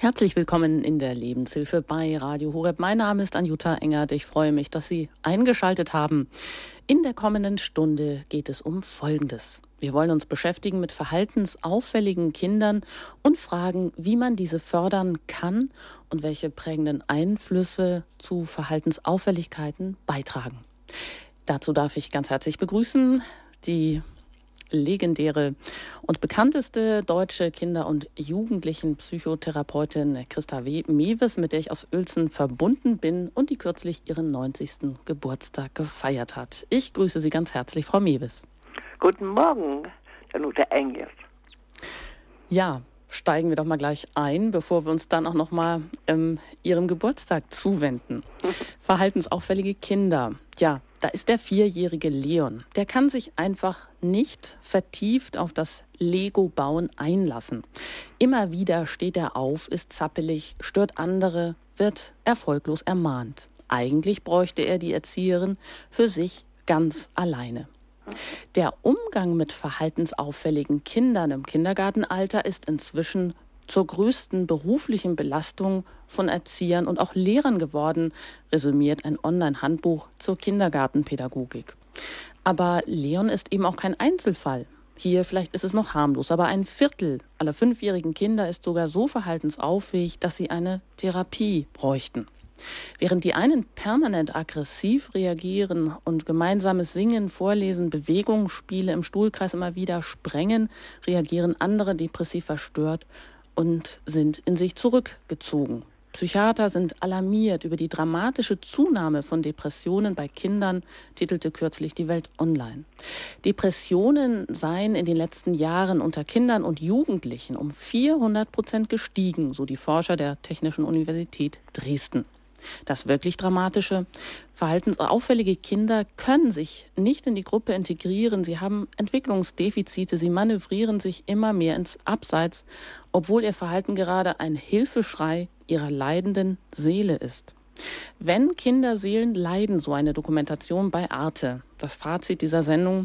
Herzlich willkommen in der Lebenshilfe bei Radio Horeb. Mein Name ist Anjuta Engert. Ich freue mich, dass Sie eingeschaltet haben. In der kommenden Stunde geht es um Folgendes. Wir wollen uns beschäftigen mit verhaltensauffälligen Kindern und fragen, wie man diese fördern kann und welche prägenden Einflüsse zu Verhaltensauffälligkeiten beitragen. Dazu darf ich ganz herzlich begrüßen die legendäre und bekannteste deutsche Kinder- und Jugendlichen-Psychotherapeutin Christa Mewes, mit der ich aus Uelzen verbunden bin und die kürzlich ihren 90. Geburtstag gefeiert hat. Ich grüße Sie ganz herzlich, Frau Mewes. Guten Morgen, Danuta Engert. Ja, steigen wir doch mal gleich ein, bevor wir uns dann auch noch mal Ihrem Geburtstag zuwenden. Verhaltensauffällige Kinder. Ja, da ist der 4-jährige Leon. Der kann sich einfach nicht vertieft auf das Lego-Bauen einlassen. Immer wieder steht er auf, ist zappelig, stört andere, wird erfolglos ermahnt. Eigentlich bräuchte er die Erzieherin für sich ganz alleine. Der Umgang mit verhaltensauffälligen Kindern im Kindergartenalter ist inzwischen zur größten beruflichen Belastung von Erziehern und auch Lehrern geworden, resümiert ein Online-Handbuch zur Kindergartenpädagogik. Aber Leon ist eben auch kein Einzelfall. Hier vielleicht ist es noch harmlos, aber ein Viertel aller 5-jährigen Kinder ist sogar so verhaltensauffällig, dass sie eine Therapie bräuchten. Während die einen permanent aggressiv reagieren und gemeinsames Singen, Vorlesen, Bewegungsspiele im Stuhlkreis immer wieder sprengen, reagieren andere depressiv verstört und sind in sich zurückgezogen. Psychiater sind alarmiert über die dramatische Zunahme von Depressionen bei Kindern, titelte kürzlich die Welt Online. Depressionen seien in den letzten Jahren unter Kindern und Jugendlichen um 400% gestiegen, so die Forscher der Technischen Universität Dresden. Das wirklich Dramatische: verhaltensauffällige Kinder können sich nicht in die Gruppe integrieren. Sie haben Entwicklungsdefizite. Sie manövrieren sich immer mehr ins Abseits, obwohl ihr Verhalten gerade ein Hilfeschrei ihrer leidenden Seele ist. Wenn Kinderseelen leiden, so eine Dokumentation bei Arte. Das Fazit dieser Sendung: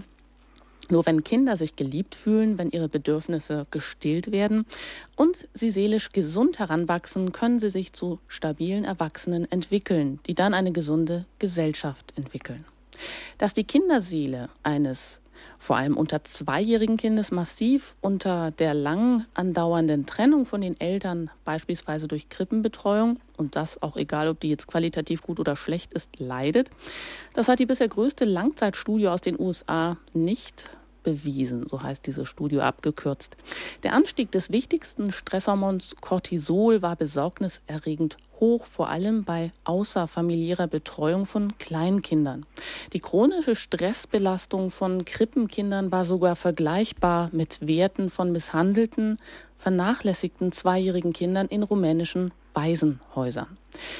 Nur wenn Kinder sich geliebt fühlen, wenn ihre Bedürfnisse gestillt werden und sie seelisch gesund heranwachsen, können sie sich zu stabilen Erwachsenen entwickeln, die dann eine gesunde Gesellschaft entwickeln. Dass die Kinderseele eines vor allem unter 2-jährigen Kindes massiv unter der lang andauernden Trennung von den Eltern, beispielsweise durch Krippenbetreuung, und das auch egal, ob die jetzt qualitativ gut oder schlecht ist, leidet, das hat die bisher größte Langzeitstudie aus den USA nicht bewiesen, so heißt diese Studie abgekürzt. Der Anstieg des wichtigsten Stresshormons Cortisol war besorgniserregend hoch, vor allem bei außerfamiliärer Betreuung von Kleinkindern. Die chronische Stressbelastung von Krippenkindern war sogar vergleichbar mit Werten von misshandelten, vernachlässigten 2-jährigen Kindern in rumänischen Waisenhäusern.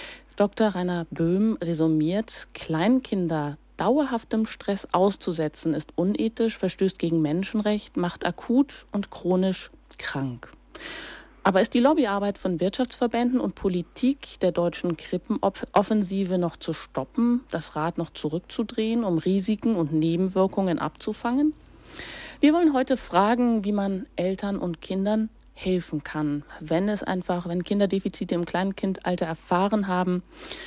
Dr. Rainer Böhm resümiert: Kleinkinder dauerhaftem Stress auszusetzen ist unethisch, verstößt gegen Menschenrecht, macht akut und chronisch krank. Aber ist die Lobbyarbeit von Wirtschaftsverbänden und Politik der deutschen Krippenoffensive noch zu stoppen, das Rad noch zurückzudrehen, um Risiken und Nebenwirkungen abzufangen? Wir wollen heute fragen, wie man Eltern und Kindern helfen kann, wenn Kinder Defizite im Kleinkindalter erfahren haben,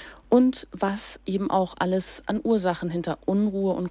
und was eben auch alles an Ursachen hinter Unruhe und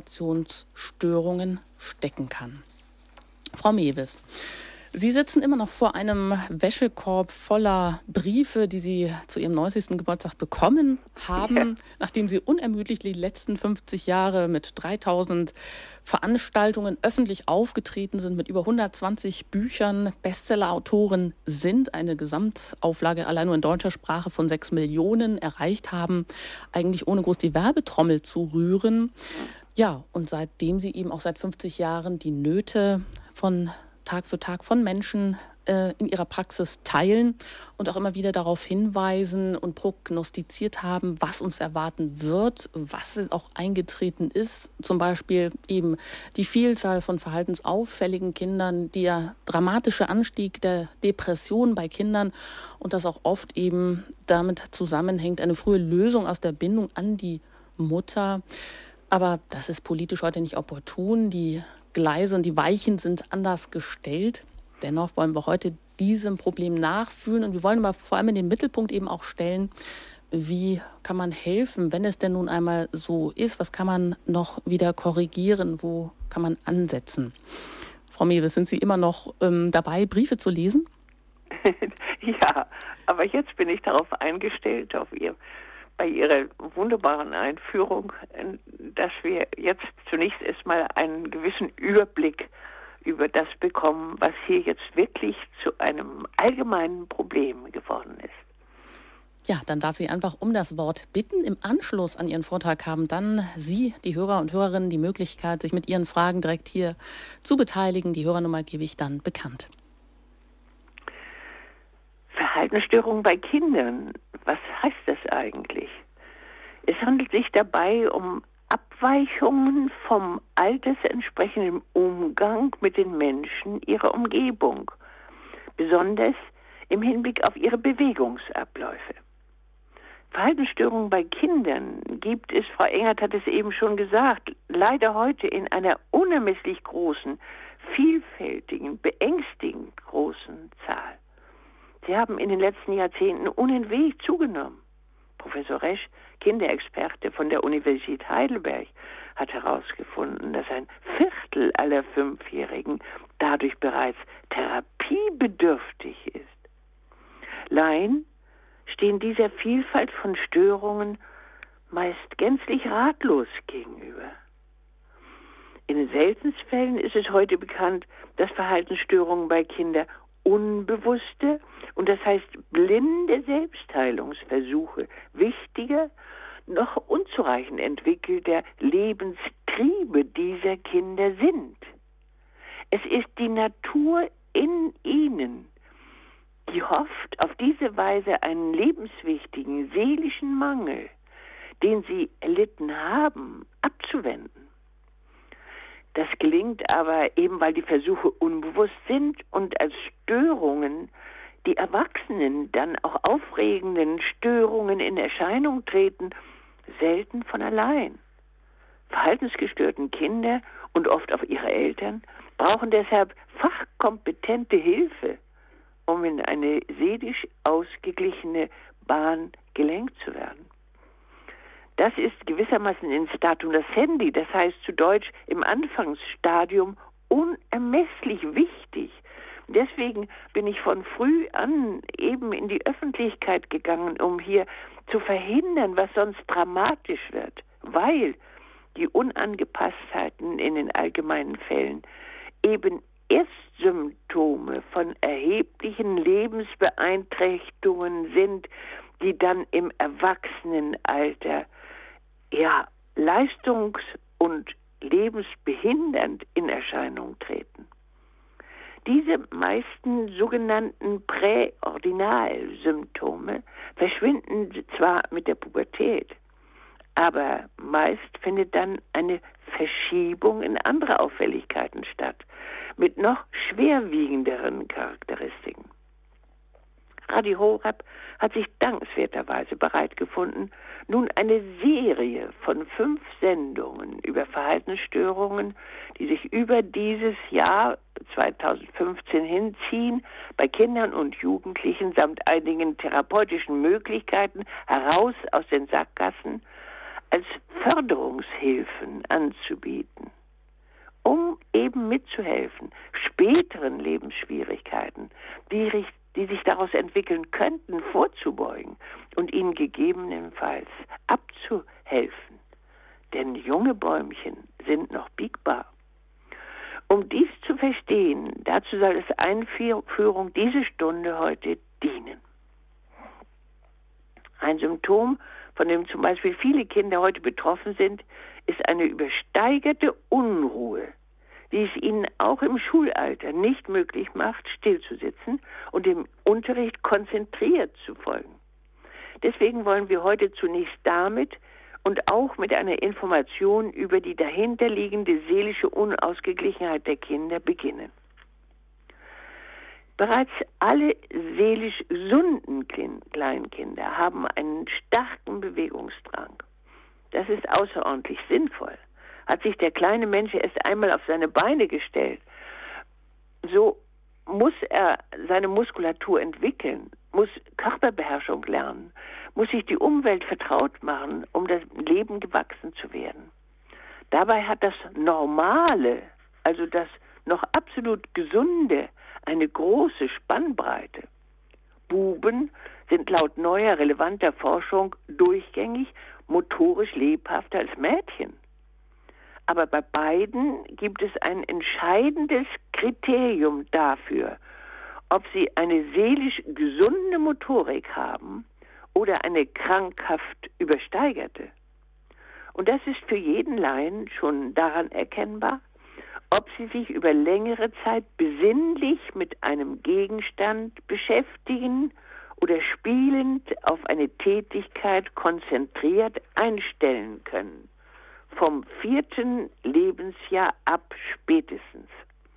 Konzentrationsstörungen stecken kann. Frau Mewes, Sie sitzen immer noch vor einem Wäschekorb voller Briefe, die Sie zu Ihrem 90. Geburtstag bekommen haben, nachdem Sie unermüdlich die letzten 50 Jahre mit 3000 Veranstaltungen öffentlich aufgetreten sind, mit über 120 Büchern, Bestsellerautoren sind, eine Gesamtauflage allein nur in deutscher Sprache von 6 Millionen erreicht haben, eigentlich ohne groß die Werbetrommel zu rühren. Ja, und seitdem Sie eben auch seit 50 Jahren die Nöte von Tag für Tag von Menschen in ihrer Praxis teilen und auch immer wieder darauf hinweisen und prognostiziert haben, was uns erwarten wird, was auch eingetreten ist. Zum Beispiel eben die Vielzahl von verhaltensauffälligen Kindern, der dramatische Anstieg der Depression bei Kindern und das auch oft eben damit zusammenhängt, eine frühe Lösung aus der Bindung an die Mutter. Aber das ist politisch heute nicht opportun. Die Gleise und die Weichen sind anders gestellt. Dennoch wollen wir heute diesem Problem nachfühlen und wir wollen aber vor allem in den Mittelpunkt eben auch stellen, wie kann man helfen, wenn es denn nun einmal so ist? Was kann man noch wieder korrigieren? Wo kann man ansetzen? Frau Mewes, sind Sie immer noch dabei, Briefe zu lesen? Ja, aber jetzt bin ich darauf eingestellt, bei Ihrer wunderbaren Einführung, dass wir jetzt zunächst erstmal einen gewissen Überblick über das bekommen, was hier jetzt wirklich zu einem allgemeinen Problem geworden ist. Ja, dann darf sie einfach um das Wort bitten. Im Anschluss an Ihren Vortrag haben dann Sie, die Hörer und Hörerinnen, die Möglichkeit, sich mit Ihren Fragen direkt hier zu beteiligen. Die Hörernummer gebe ich dann bekannt. Verhaltensstörungen bei Kindern, was heißt das eigentlich? Es handelt sich dabei um Abweichungen vom altersentsprechenden Umgang mit den Menschen ihrer Umgebung, besonders im Hinblick auf ihre Bewegungsabläufe. Verhaltensstörungen bei Kindern gibt es, Frau Engert hat es eben schon gesagt, leider heute in einer unermesslich großen, vielfältigen, beängstigend großen Zahl. Sie haben in den letzten Jahrzehnten unentwegt zugenommen. Professor Resch, Kinderexperte von der Universität Heidelberg, hat herausgefunden, dass ein Viertel aller Fünfjährigen dadurch bereits therapiebedürftig ist. Laien stehen dieser Vielfalt von Störungen meist gänzlich ratlos gegenüber. In den seltensten Fällen ist es heute bekannt, dass Verhaltensstörungen bei Kindern unbewusste und das heißt blinde Selbstheilungsversuche wichtiger, noch unzureichend entwickelter Lebenstriebe dieser Kinder sind. Es ist die Natur in ihnen, die hofft, auf diese Weise einen lebenswichtigen seelischen Mangel, den sie erlitten haben, abzuwenden. Das gelingt aber eben, weil die Versuche unbewusst sind und als Störungen die Erwachsenen dann auch aufregenden Störungen in Erscheinung treten, selten von allein. Verhaltensgestörten Kinder und oft auch ihre Eltern brauchen deshalb fachkompetente Hilfe, um in eine seelisch ausgeglichene Bahn gelenkt zu werden. Das ist gewissermaßen in Statu nascendi, das heißt zu Deutsch im Anfangsstadium, unermesslich wichtig. Deswegen bin ich von früh an eben in die Öffentlichkeit gegangen, um hier zu verhindern, was sonst dramatisch wird, weil die Unangepasstheiten in den allgemeinen Fällen eben Erstsymptome von erheblichen Lebensbeeinträchtigungen sind, die dann im Erwachsenenalter leistungs- und lebensbehindernd in Erscheinung treten. Diese meisten sogenannten Präordinalsymptome verschwinden zwar mit der Pubertät, aber meist findet dann eine Verschiebung in andere Auffälligkeiten statt, mit noch schwerwiegenderen Charakteristiken. Radio Horeb hat sich dankenswerterweise bereit gefunden, nun eine Serie von 5 Sendungen über Verhaltensstörungen, die sich über dieses Jahr 2015 hinziehen, bei Kindern und Jugendlichen samt einigen therapeutischen Möglichkeiten heraus aus den Sackgassen als Förderungshilfen anzubieten, um eben mitzuhelfen, späteren Lebensschwierigkeiten, die sich daraus entwickeln könnten, vorzubeugen und ihnen gegebenenfalls abzuhelfen. Denn junge Bäumchen sind noch biegbar. Um dies zu verstehen, dazu soll es Einführung diese Stunde heute dienen. Ein Symptom, von dem zum Beispiel viele Kinder heute betroffen sind, ist eine übersteigerte Unruhe, die es ihnen auch im Schulalter nicht möglich macht, stillzusitzen und dem Unterricht konzentriert zu folgen. Deswegen wollen wir heute zunächst damit und auch mit einer Information über die dahinterliegende seelische Unausgeglichenheit der Kinder beginnen. Bereits alle seelisch gesunden Kleinkinder haben einen starken Bewegungsdrang. Das ist außerordentlich sinnvoll. Hat sich der kleine Mensch erst einmal auf seine Beine gestellt, so muss er seine Muskulatur entwickeln, muss Körperbeherrschung lernen, muss sich die Umwelt vertraut machen, um das Leben gewachsen zu werden. Dabei hat das Normale, also das noch absolut Gesunde, eine große Spannbreite. Buben sind laut neuer relevanter Forschung durchgängig motorisch lebhafter als Mädchen. Aber bei beiden gibt es ein entscheidendes Kriterium dafür, ob sie eine seelisch gesunde Motorik haben oder eine krankhaft übersteigerte. Und das ist für jeden Laien schon daran erkennbar, ob sie sich über längere Zeit besinnlich mit einem Gegenstand beschäftigen oder spielend auf eine Tätigkeit konzentriert einstellen können. Vom 4. Lebensjahr ab spätestens.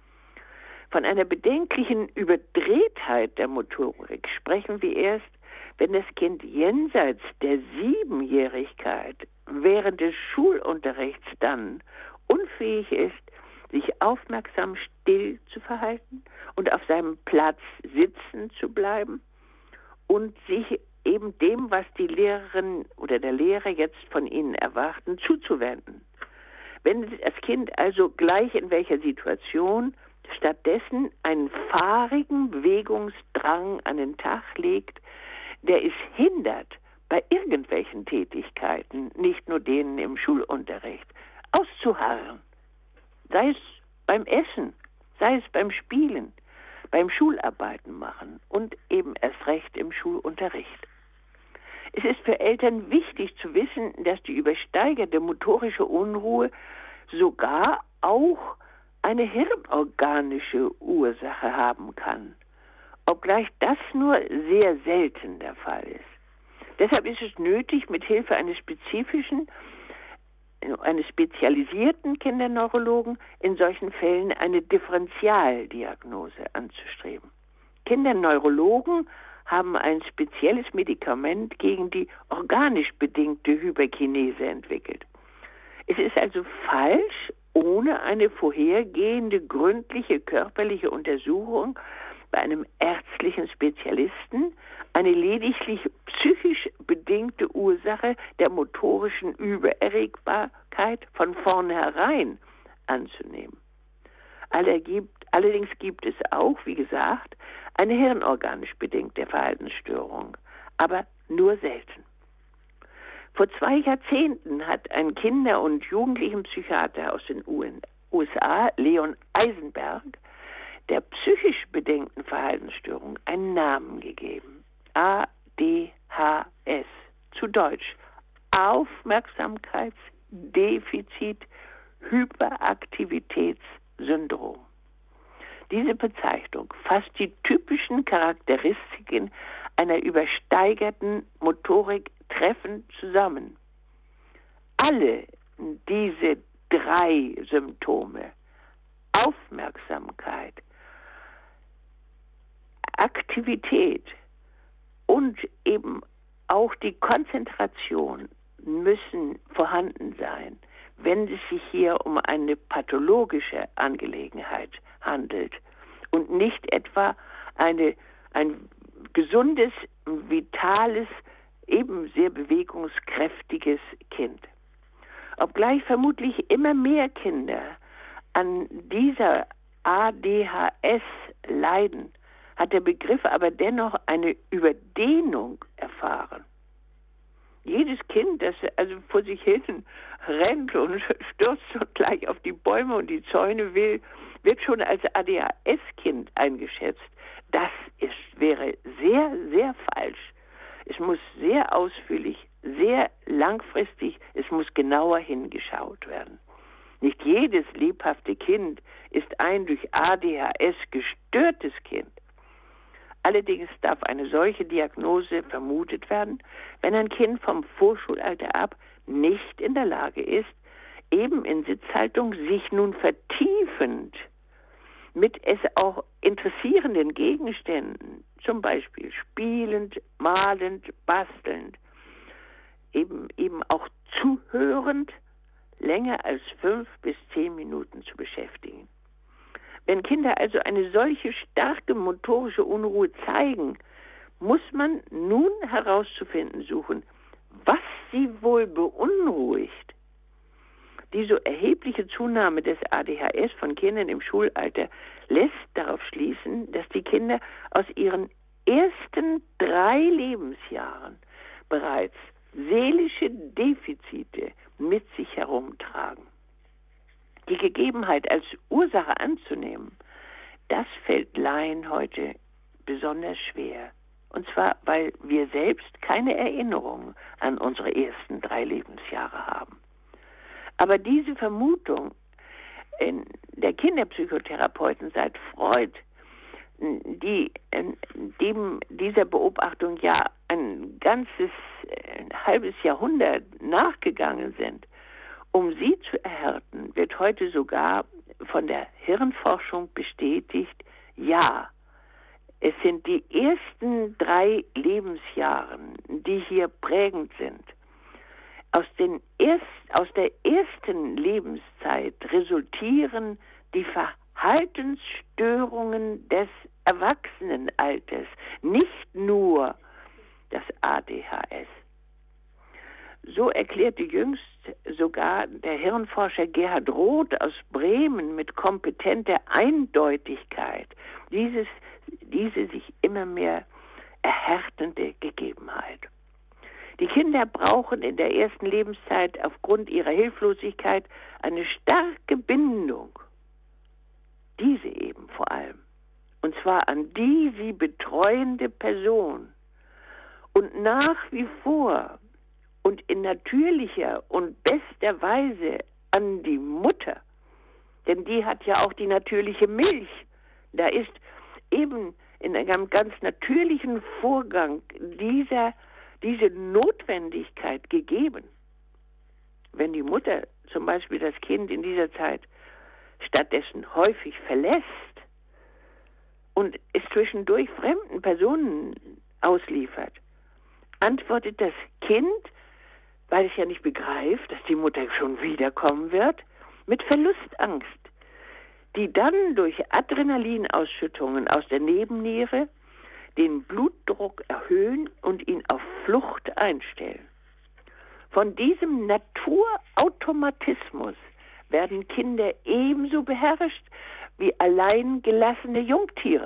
Von einer bedenklichen Überdrehtheit der Motorik sprechen wir erst, wenn das Kind jenseits der 7-Jährigkeit während des Schulunterrichts dann unfähig ist, sich aufmerksam still zu verhalten und auf seinem Platz sitzen zu bleiben und sich eben dem, was die Lehrerin oder der Lehrer jetzt von ihnen erwarten, zuzuwenden. Wenn das Kind also gleich in welcher Situation stattdessen einen fahrigen Bewegungsdrang an den Tag legt, der es hindert, bei irgendwelchen Tätigkeiten, nicht nur denen im Schulunterricht, auszuharren. Sei es beim Essen, sei es beim Spielen, beim Schularbeiten machen und eben erst recht im Schulunterricht. Es ist für Eltern wichtig zu wissen, dass die übersteigerte motorische Unruhe sogar auch eine hirnorganische Ursache haben kann, obgleich das nur sehr selten der Fall ist. Deshalb ist es nötig, mit Hilfe eines spezialisierten Kinderneurologen in solchen Fällen eine Differentialdiagnose anzustreben. Kinderneurologen haben ein spezielles Medikament gegen die organisch bedingte Hyperkinese entwickelt. Es ist also falsch, ohne eine vorhergehende gründliche körperliche Untersuchung bei einem ärztlichen Spezialisten eine lediglich psychisch bedingte Ursache der motorischen Übererregbarkeit von vornherein anzunehmen. Allerdings gibt es auch, wie gesagt, eine hirnorganisch bedingte Verhaltensstörung, aber nur selten. Vor 2 Jahrzehnten hat ein Kinder- und Jugendlichenpsychiater aus den USA, Leon Eisenberg, der psychisch bedingten Verhaltensstörung einen Namen gegeben. ADHS, zu Deutsch Aufmerksamkeitsdefizit-Hyperaktivitätssyndrom. Diese Bezeichnung fasst die typischen Charakteristiken einer übersteigerten Motorik treffend zusammen. Alle diese 3 Symptome, Aufmerksamkeit, Aktivität und eben auch die Konzentration, müssen vorhanden sein, wenn es sich hier um eine pathologische Angelegenheit handelt und nicht etwa ein gesundes, vitales, eben sehr bewegungskräftiges Kind. Obgleich vermutlich immer mehr Kinder an dieser ADHS leiden, hat der Begriff aber dennoch eine Überdehnung erfahren. Jedes Kind, das also vor sich hin rennt und stürzt und gleich auf die Bäume und die Zäune will, wird schon als ADHS-Kind eingeschätzt. Das wäre sehr, sehr falsch. Es muss sehr ausführlich, sehr langfristig, es muss genauer hingeschaut werden. Nicht jedes lebhafte Kind ist ein durch ADHS gestörtes Kind. Allerdings darf eine solche Diagnose vermutet werden, wenn ein Kind vom Vorschulalter ab nicht in der Lage ist, eben in Sitzhaltung sich nun vertiefend mit es auch interessierenden Gegenständen, zum Beispiel spielend, malend, bastelnd, eben auch zuhörend, länger als 5 bis 10 Minuten zu beschäftigen. Wenn Kinder also eine solche starke motorische Unruhe zeigen, muss man nun herauszufinden suchen, was sie wohl beunruhigt. Die so erhebliche Zunahme des ADHS von Kindern im Schulalter lässt darauf schließen, dass die Kinder aus ihren ersten 3 Lebensjahren bereits seelische Defizite mit sich herumtragen. Die Gegebenheit als Ursache anzunehmen, das fällt Laien heute besonders schwer. Und zwar, weil wir selbst keine Erinnerung an unsere ersten 3 Lebensjahre haben. Aber diese Vermutung der Kinderpsychotherapeuten seit Freud, die dieser Beobachtung ja ein halbes Jahrhundert nachgegangen sind, um sie zu erhärten, wird heute sogar von der Hirnforschung bestätigt, ja, es sind die ersten 3 Lebensjahren, die hier prägend sind. Aus der ersten Lebenszeit resultieren die Verhaltensstörungen des Erwachsenenalters, nicht nur das ADHS. So erklärte jüngst sogar der Hirnforscher Gerhard Roth aus Bremen mit kompetenter Eindeutigkeit diese sich immer mehr erhärtende Gegebenheit. Die Kinder brauchen in der ersten Lebenszeit aufgrund ihrer Hilflosigkeit eine starke Bindung, diese eben vor allem, und zwar an die sie betreuende Person und nach wie vor und in natürlicher und bester Weise an die Mutter, denn die hat ja auch die natürliche Milch. Da ist eben in einem ganz natürlichen Vorgang diese Notwendigkeit gegeben. Wenn die Mutter zum Beispiel das Kind in dieser Zeit stattdessen häufig verlässt und es zwischendurch fremden Personen ausliefert, antwortet das Kind, weil es ja nicht begreift, dass die Mutter schon wiederkommen wird, mit Verlustangst, die dann durch Adrenalinausschüttungen aus der Nebenniere den Blutdruck erhöhen und ihn auf Flucht einstellen. Von diesem Naturautomatismus werden Kinder ebenso beherrscht wie allein gelassene Jungtiere.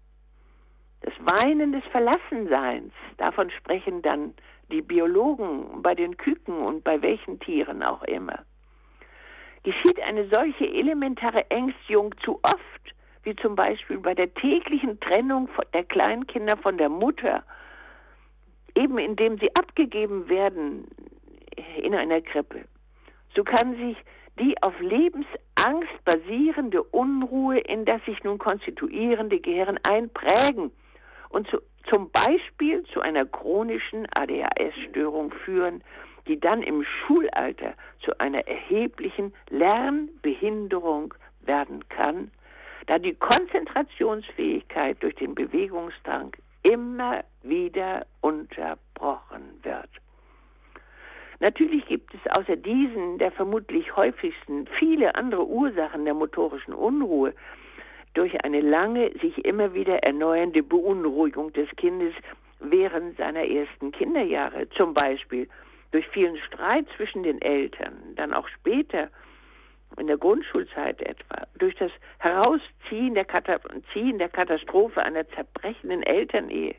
Das Weinen des Verlassenseins, davon sprechen dann die Biologen bei den Küken und bei welchen Tieren auch immer. Geschieht eine solche elementare Ängstigung zu oft, wie zum Beispiel bei der täglichen Trennung der Kleinkinder von der Mutter, eben indem sie abgegeben werden in einer Krippe, so kann sich die auf Lebensangst basierende Unruhe in das sich nun konstituierende Gehirn einprägen und zum Beispiel zu einer chronischen ADHS-Störung führen, die dann im Schulalter zu einer erheblichen Lernbehinderung werden kann, da die Konzentrationsfähigkeit durch den Bewegungsdrang immer wieder unterbrochen wird. Natürlich gibt es außer diesen, der vermutlich häufigsten, viele andere Ursachen der motorischen Unruhe durch eine lange, sich immer wieder erneuernde Beunruhigung des Kindes während seiner ersten Kinderjahre, zum Beispiel durch vielen Streit zwischen den Eltern, dann auch später in der Grundschulzeit etwa, durch das Herausziehen der Katastrophe einer zerbrechenden Elternehe.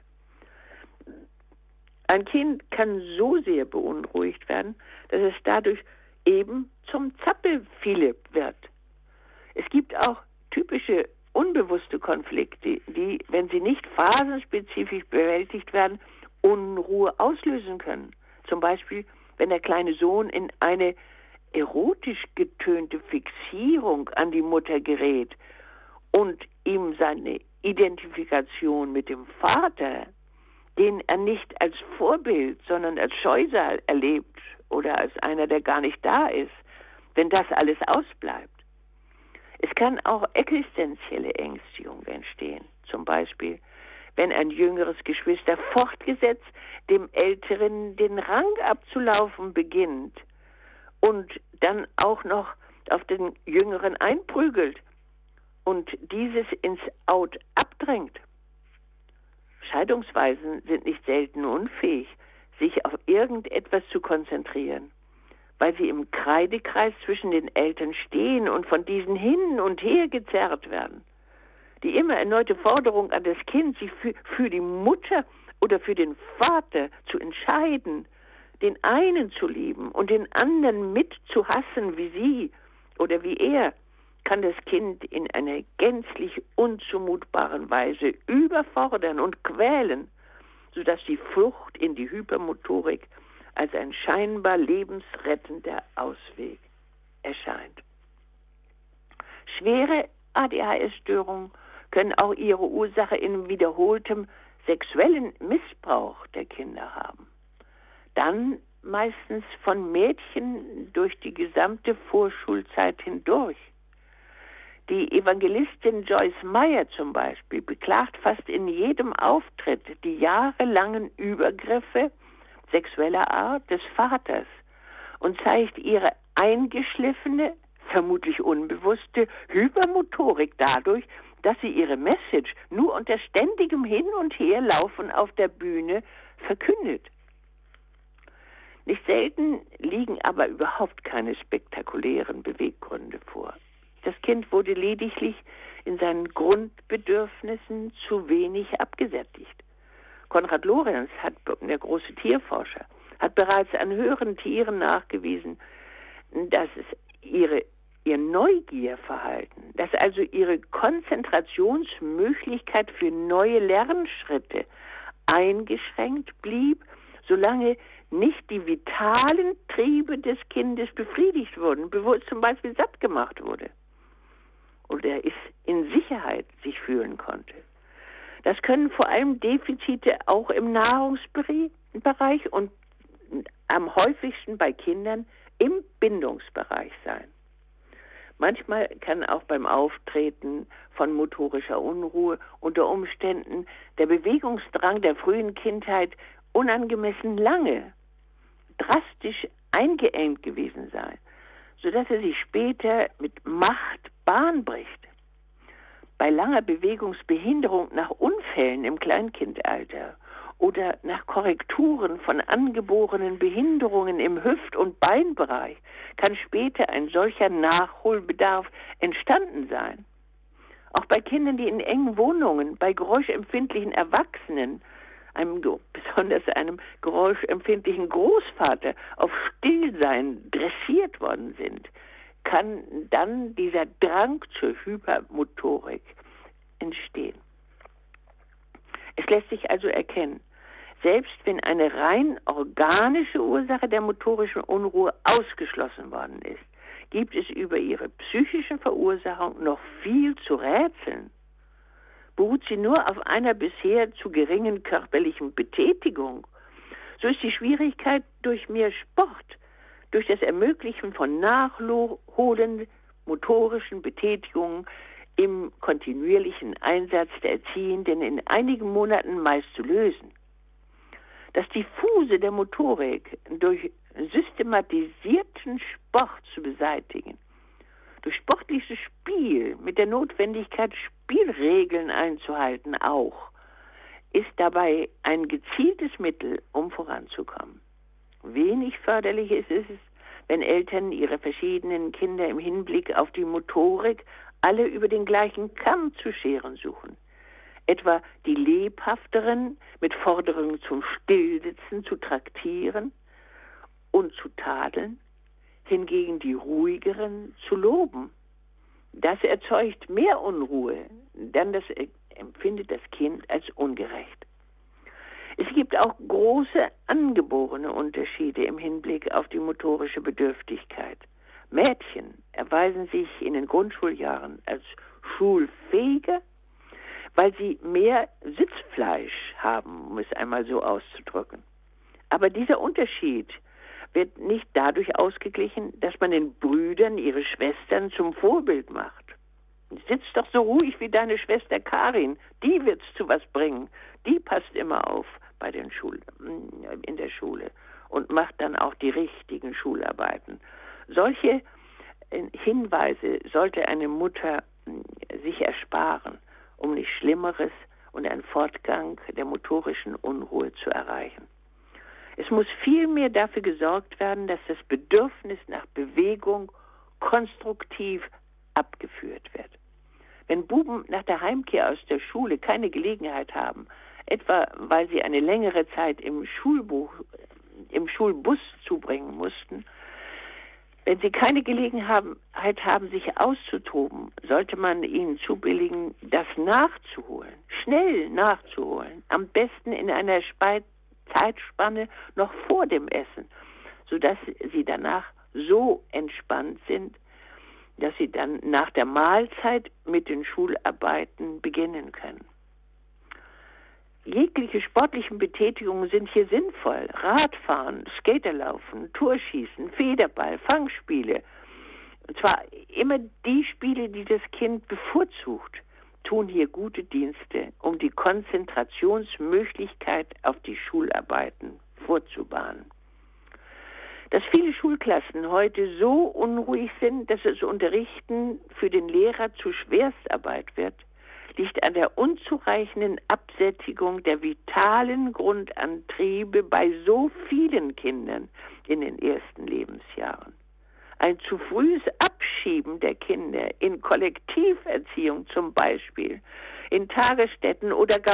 Ein Kind kann so sehr beunruhigt werden, dass es dadurch eben zum Zappelphilipp wird. Es gibt auch typische unbewusste Konflikte, die, wenn sie nicht phasenspezifisch bewältigt werden, Unruhe auslösen können. Zum Beispiel, wenn der kleine Sohn in eine erotisch getönte Fixierung an die Mutter gerät und ihm seine Identifikation mit dem Vater, den er nicht als Vorbild, sondern als Scheusal erlebt oder als einer, der gar nicht da ist, wenn das alles ausbleibt. Es kann auch existenzielle Ängstigung entstehen, zum Beispiel, wenn ein jüngeres Geschwister fortgesetzt dem Älteren den Rang abzulaufen beginnt und dann auch noch auf den Jüngeren einprügelt und dieses ins Out abdrängt. Scheidungsweisen sind nicht selten unfähig, sich auf irgendetwas zu konzentrieren, weil sie im Kreidekreis zwischen den Eltern stehen und von diesen hin und her gezerrt werden. Die immer erneute Forderung an das Kind, sich für die Mutter oder für den Vater zu entscheiden, den einen zu lieben und den anderen mit zu hassen wie sie oder wie er, kann das Kind in einer gänzlich unzumutbaren Weise überfordern und quälen, sodass die Flucht in die Hypermotorik als ein scheinbar lebensrettender Ausweg erscheint. Schwere ADHS-Störungen können auch ihre Ursache in wiederholtem sexuellen Missbrauch der Kinder haben. Dann meistens von Mädchen durch die gesamte Vorschulzeit hindurch. Die Evangelistin Joyce Meyer zum Beispiel beklagt fast in jedem Auftritt die jahrelangen Übergriffe sexueller Art des Vaters und zeigt ihre eingeschliffene, vermutlich unbewusste Hypermotorik dadurch, dass sie ihre Message nur unter ständigem Hin- und Herlaufen auf der Bühne verkündet. Nicht selten liegen aber überhaupt keine spektakulären Beweggründe vor. Das Kind wurde lediglich in seinen Grundbedürfnissen zu wenig abgesättigt. Konrad Lorenz, der große Tierforscher, hat bereits an höheren Tieren nachgewiesen, dass es ihr Neugierverhalten, dass also ihre Konzentrationsmöglichkeit für neue Lernschritte eingeschränkt blieb, solange nicht die vitalen Triebe des Kindes befriedigt wurden, bevor es zum Beispiel satt gemacht wurde oder es in Sicherheit sich fühlen konnte. Das können vor allem Defizite auch im Nahrungsbereich und am häufigsten bei Kindern im Bindungsbereich sein. Manchmal kann auch beim Auftreten von motorischer Unruhe unter Umständen der Bewegungsdrang der frühen Kindheit unangemessen lange, drastisch eingeengt gewesen sein, sodass er sich später mit Macht Bahn bricht. Bei langer Bewegungsbehinderung nach Unfällen im Kleinkindalter oder nach Korrekturen von angeborenen Behinderungen im Hüft- und Beinbereich kann später ein solcher Nachholbedarf entstanden sein. Auch bei Kindern, die in engen Wohnungen, bei geräuschempfindlichen Erwachsenen, besonders einem geräuschempfindlichen Großvater, auf Stillsein dressiert worden sind, kann dann dieser Drang zur Hypermotorik entstehen. Es lässt sich also erkennen, selbst wenn eine rein organische Ursache der motorischen Unruhe ausgeschlossen worden ist, gibt es über ihre psychische Verursachung noch viel zu rätseln. Beruht sie nur auf einer bisher zu geringen körperlichen Betätigung, so ist die Schwierigkeit durch mehr Sport, durch das Ermöglichen von nachholenden motorischen Betätigungen im kontinuierlichen Einsatz der Erziehenden in einigen Monaten meist zu lösen. Das Diffuse der Motorik durch systematisierten Sport zu beseitigen, durch sportliches Spiel mit der Notwendigkeit, Spielregeln einzuhalten auch, ist dabei ein gezieltes Mittel, um voranzukommen. Wenig förderlich ist es, wenn Eltern ihre verschiedenen Kinder im Hinblick auf die Motorik alle über den gleichen Kamm zu scheren suchen. Etwa die lebhafteren mit Forderungen zum Stillsitzen zu traktieren und zu tadeln, hingegen die ruhigeren zu loben. Das erzeugt mehr Unruhe, denn das empfindet das Kind als ungerecht. Es gibt auch große angeborene Unterschiede im Hinblick auf die motorische Bedürftigkeit. Mädchen erweisen sich in den Grundschuljahren als schulfähiger, weil sie mehr Sitzfleisch haben, um es einmal so auszudrücken. Aber dieser Unterschied wird nicht dadurch ausgeglichen, dass man den Brüdern ihre Schwestern zum Vorbild macht. Sitz doch so ruhig wie deine Schwester Karin, die wird's zu was bringen. Die passt immer auf in der Schule und macht dann auch die richtigen Schularbeiten. Solche Hinweise sollte eine Mutter sich ersparen, um nicht Schlimmeres und einen Fortgang der motorischen Unruhe zu erreichen. Es muss vielmehr dafür gesorgt werden, dass das Bedürfnis nach Bewegung konstruktiv abgeführt wird. Wenn Buben nach der Heimkehr aus der Schule keine Gelegenheit haben, etwa weil sie eine längere Zeit im Schulbus zubringen mussten, wenn sie keine Gelegenheit haben, sich auszutoben, sollte man ihnen zubilligen, das nachzuholen, schnell nachzuholen, am besten in einer Zeitspanne noch vor dem Essen, sodass sie danach so entspannt sind, dass sie dann nach der Mahlzeit mit den Schularbeiten beginnen können. Jegliche sportlichen Betätigungen sind hier sinnvoll. Radfahren, Skaterlaufen, Turschießen, Federball, Fangspiele. Und zwar immer die Spiele, die das Kind bevorzugt, tun hier gute Dienste, um die Konzentrationsmöglichkeit auf die Schularbeiten vorzubahnen. Dass viele Schulklassen heute so unruhig sind, dass das Unterrichten für den Lehrer zu Schwerstarbeit wird, liegt an der unzureichenden Absättigung der vitalen Grundantriebe bei so vielen Kindern in den ersten Lebensjahren. Ein zu frühes Abschieben der Kinder in Kollektiverziehung zum Beispiel, in Tagesstätten oder gar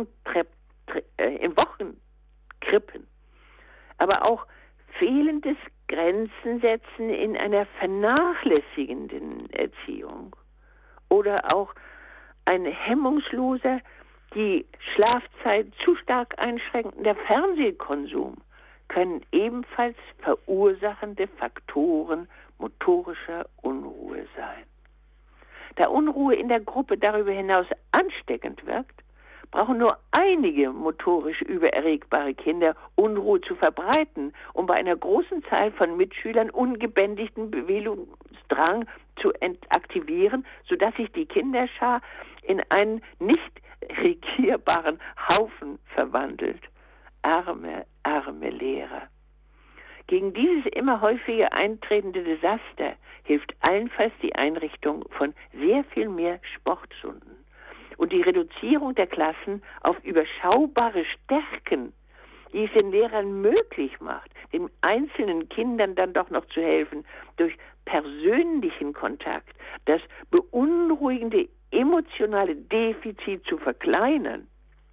in Wochenkrippen, aber auch fehlendes Grenzensetzen in einer vernachlässigenden Erziehung oder auch ein hemmungsloser, die Schlafzeit zu stark einschränkender Fernsehkonsum können ebenfalls verursachende Faktoren motorischer Unruhe sein. Da Unruhe in der Gruppe darüber hinaus ansteckend wirkt, brauchen nur einige motorisch übererregbare Kinder Unruhe zu verbreiten, um bei einer großen Zahl von Mitschülern ungebändigten Bewegungsdrang zu aktivieren, sodass sich die Kinderschar in einen nicht regierbaren Haufen verwandelt. Arme, arme Lehrer. Gegen dieses immer häufiger eintretende Desaster hilft allenfalls die Einrichtung von sehr viel mehr Sportstunden und die Reduzierung der Klassen auf überschaubare Stärken, die es den Lehrern möglich macht, den einzelnen Kindern dann doch noch zu helfen, durch persönlichen Kontakt das beunruhigende emotionale Defizit zu verkleinern.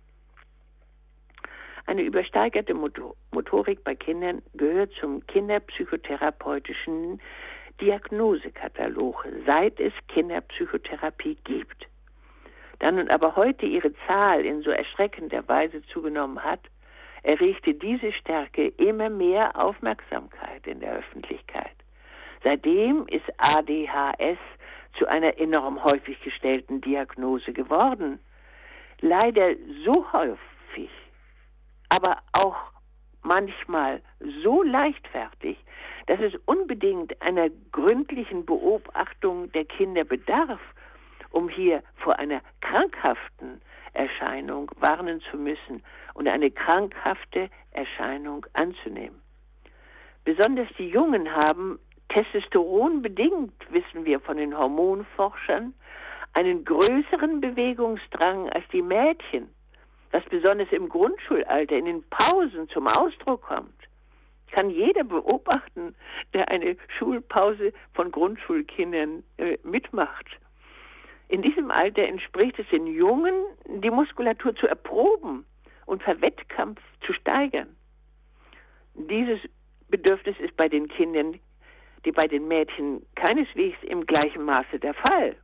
Eine übersteigerte Motorik bei Kindern gehört zum kinderpsychotherapeutischen Diagnosekatalog, seit es Kinderpsychotherapie gibt. Da nun aber heute ihre Zahl in so erschreckender Weise zugenommen hat, erregte diese Stärke immer mehr Aufmerksamkeit in der Öffentlichkeit. Seitdem ist ADHS zu einer enorm häufig gestellten Diagnose geworden. Leider so häufig, aber auch manchmal so leichtfertig, dass es unbedingt einer gründlichen Beobachtung der Kinder bedarf, um hier vor einer krankhaften Erscheinung warnen zu müssen und eine krankhafte Erscheinung anzunehmen. Besonders die Jungen haben Testosteron bedingt, wissen wir von den Hormonforschern, einen größeren Bewegungsdrang als die Mädchen, was besonders im Grundschulalter in den Pausen zum Ausdruck kommt. Kann jeder beobachten, der eine Schulpause von Grundschulkindern mitmacht. In diesem Alter entspricht es den Jungen, die Muskulatur zu erproben und per Wettkampf zu steigern. Dieses Bedürfnis ist bei den Kindern, die bei den Mädchen keineswegs im gleichen Maße der Fall.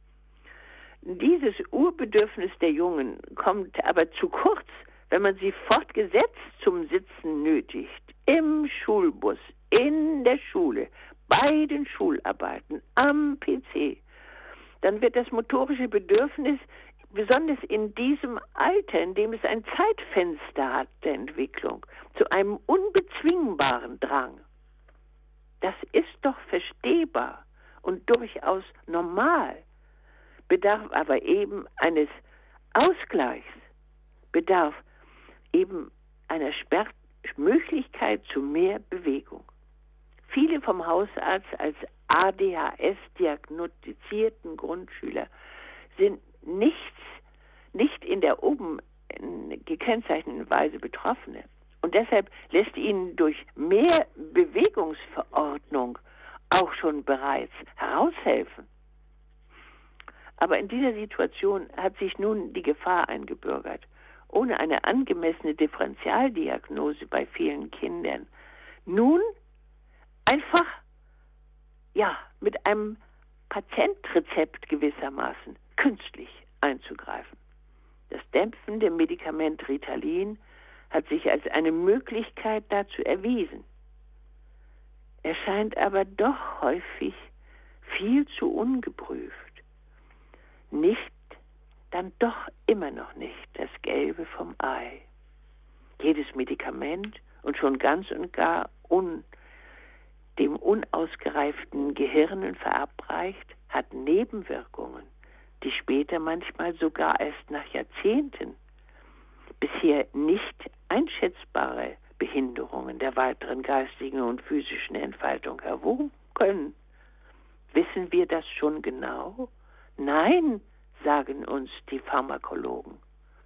Dieses Urbedürfnis der Jungen kommt aber zu kurz, wenn man sie fortgesetzt zum Sitzen nötigt. Im Schulbus, in der Schule, bei den Schularbeiten, am PC. Dann wird das motorische Bedürfnis, besonders in diesem Alter, in dem es ein Zeitfenster hat der Entwicklung, zu einem unbezwingbaren Drang. Das ist doch verstehbar und durchaus normal, bedarf aber eben eines Ausgleichs, bedarf eben einer Möglichkeit zu mehr Bewegung. Viele vom Hausarzt als ADHS diagnostizierten Grundschüler sind nicht in der oben gekennzeichneten Weise Betroffene. Und deshalb lässt ihnen durch mehr Bewegungsverordnung auch schon bereits heraushelfen. Aber in dieser Situation hat sich nun die Gefahr eingebürgert, ohne eine angemessene Differentialdiagnose bei vielen Kindern nun einfach mit einem Patentrezept gewissermaßen künstlich einzugreifen. Das dämpfende Medikament Ritalin hat sich als eine Möglichkeit dazu erwiesen. Erscheint aber doch häufig viel zu ungeprüft. Dann doch immer noch nicht das Gelbe vom Ei. Jedes Medikament und schon ganz und gar dem unausgereiften Gehirn verabreicht, hat Nebenwirkungen, die später manchmal sogar erst nach Jahrzehnten bisher nicht einschätzbare Behinderungen der weiteren geistigen und physischen Entfaltung hervorrufen können. Wissen wir das schon genau? Nein, sagen uns die Pharmakologen.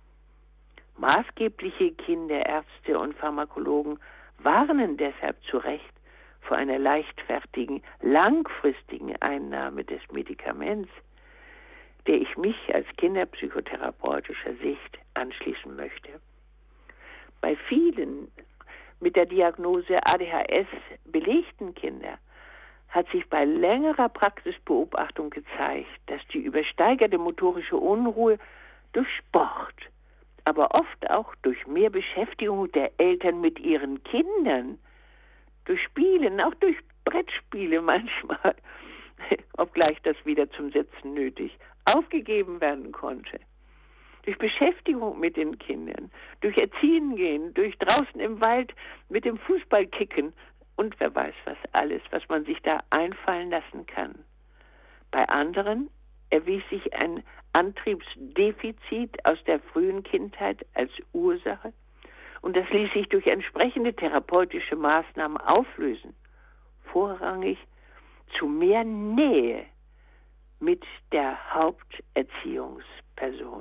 Maßgebliche Kinderärzte und Pharmakologen warnen deshalb zu Recht vor einer leichtfertigen, langfristigen Einnahme des Medikaments, der ich mich als kinderpsychotherapeutischer Sicht anschließen möchte. Bei vielen mit der Diagnose ADHS belegten Kindern hat sich bei längerer Praxisbeobachtung gezeigt, dass die übersteigerte motorische Unruhe durch Sport, aber oft auch durch mehr Beschäftigung der Eltern mit ihren Kindern, durch Spielen, auch durch Brettspiele manchmal, obgleich das wieder zum Sitzen nötig, aufgegeben werden konnte. Durch Beschäftigung mit den Kindern, durch Erziehen gehen, durch draußen im Wald mit dem Fußball kicken und wer weiß was alles, was man sich da einfallen lassen kann. Bei anderen erwies sich ein Antriebsdefizit aus der frühen Kindheit als Ursache und das ließ sich durch entsprechende therapeutische Maßnahmen auflösen, vorrangig zu mehr Nähe mit der Haupterziehungsperson.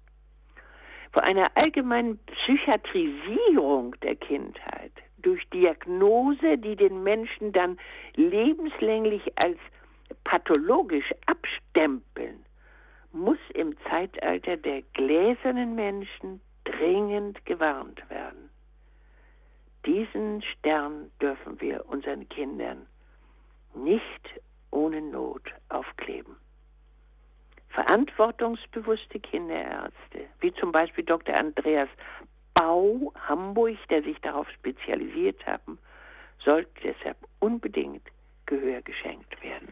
Vor einer allgemeinen Psychiatrisierung der Kindheit durch Diagnose, die den Menschen dann lebenslänglich als pathologisch abstempeln, muss im Zeitalter der gläsernen Menschen dringend gewarnt werden. Diesen Stern dürfen wir unseren Kindern nicht ohne Not aufkleben. Verantwortungsbewusste Kinderärzte, wie zum Beispiel Dr. Andreas Bau, Hamburg, der sich darauf spezialisiert haben, sollten deshalb unbedingt Gehör geschenkt werden.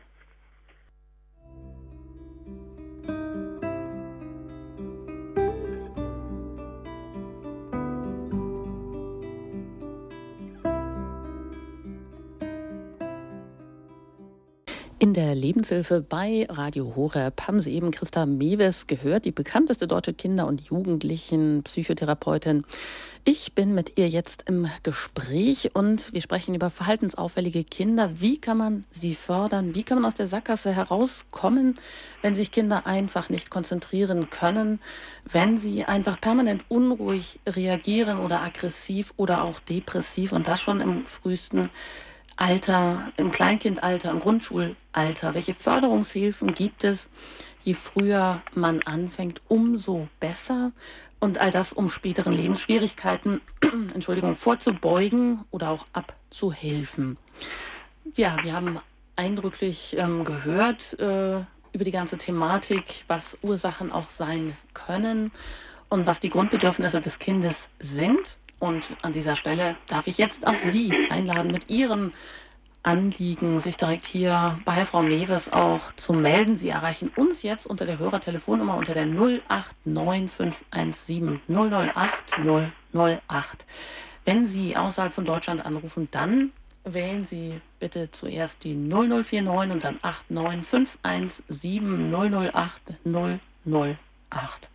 In der Lebenshilfe bei Radio Horeb haben Sie eben Christa Mewes gehört, die bekannteste deutsche Kinder- und Jugendlichen-Psychotherapeutin. Ich bin mit ihr jetzt im Gespräch und wir sprechen über verhaltensauffällige Kinder. Wie kann man sie fördern? Wie kann man aus der Sackgasse herauskommen, wenn sich Kinder einfach nicht konzentrieren können, wenn sie einfach permanent unruhig reagieren oder aggressiv oder auch depressiv und das schon im frühesten Alter, im Kleinkindalter, im Grundschulalter? Welche Förderungshilfen gibt es? Je früher man anfängt, umso besser. Und all das, um späteren Lebensschwierigkeiten vorzubeugen oder auch abzuhelfen. Ja, wir haben eindrücklich gehört über die ganze Thematik, was Ursachen auch sein können und was die Grundbedürfnisse des Kindes sind. Und an dieser Stelle darf ich jetzt auch Sie einladen, mit Ihrem Anliegen sich direkt hier bei Frau Mewes auch zu melden. Sie erreichen uns jetzt unter der Hörertelefonnummer unter der 089 517 008 008. Wenn Sie außerhalb von Deutschland anrufen, dann wählen Sie bitte zuerst die 0049 und dann 89 517 008 008.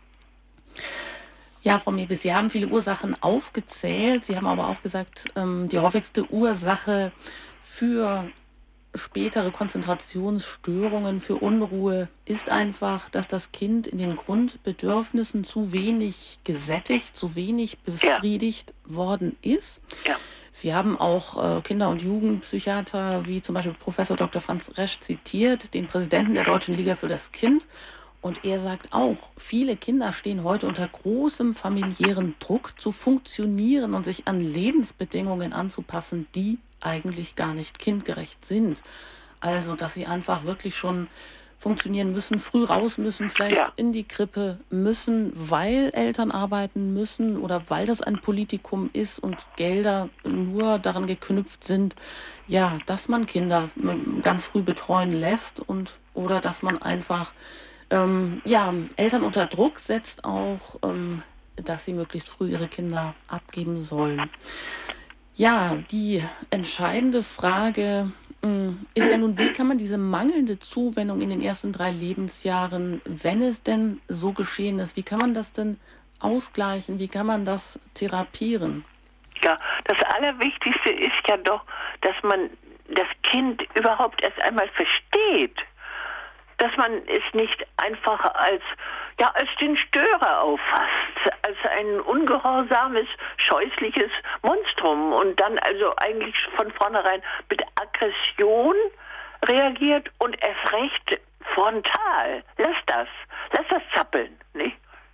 Ja, Frau Mewes, Sie haben viele Ursachen aufgezählt. Sie haben aber auch gesagt, die häufigste Ursache für spätere Konzentrationsstörungen, für Unruhe, ist einfach, dass das Kind in den Grundbedürfnissen zu wenig gesättigt, zu wenig befriedigt worden ist. Ja. Sie haben auch Kinder- und Jugendpsychiater wie zum Beispiel Professor Dr. Franz Resch zitiert, den Präsidenten der Deutschen Liga für das Kind. Und er sagt auch, viele Kinder stehen heute unter großem familiären Druck, zu funktionieren und sich an Lebensbedingungen anzupassen, die eigentlich gar nicht kindgerecht sind. Also, dass sie einfach wirklich schon funktionieren müssen, früh raus müssen, vielleicht in die Krippe müssen, weil Eltern arbeiten müssen oder weil das ein Politikum ist und Gelder nur daran geknüpft sind, ja, dass man Kinder ganz früh betreuen lässt oder dass man einfach Eltern unter Druck setzt auch, dass sie möglichst früh ihre Kinder abgeben sollen. Ja, die entscheidende Frage ist ja nun, wie kann man diese mangelnde Zuwendung in den ersten 3 Lebensjahren, wenn es denn so geschehen ist, wie kann man das denn ausgleichen? Wie kann man das therapieren? Ja, das Allerwichtigste ist ja doch, dass man das Kind überhaupt erst einmal versteht. Dass man es nicht einfach als den Störer auffasst, als ein ungehorsames, scheußliches Monstrum und dann also eigentlich von vornherein mit Aggression reagiert und erst recht frontal. Lass das zappeln, nicht?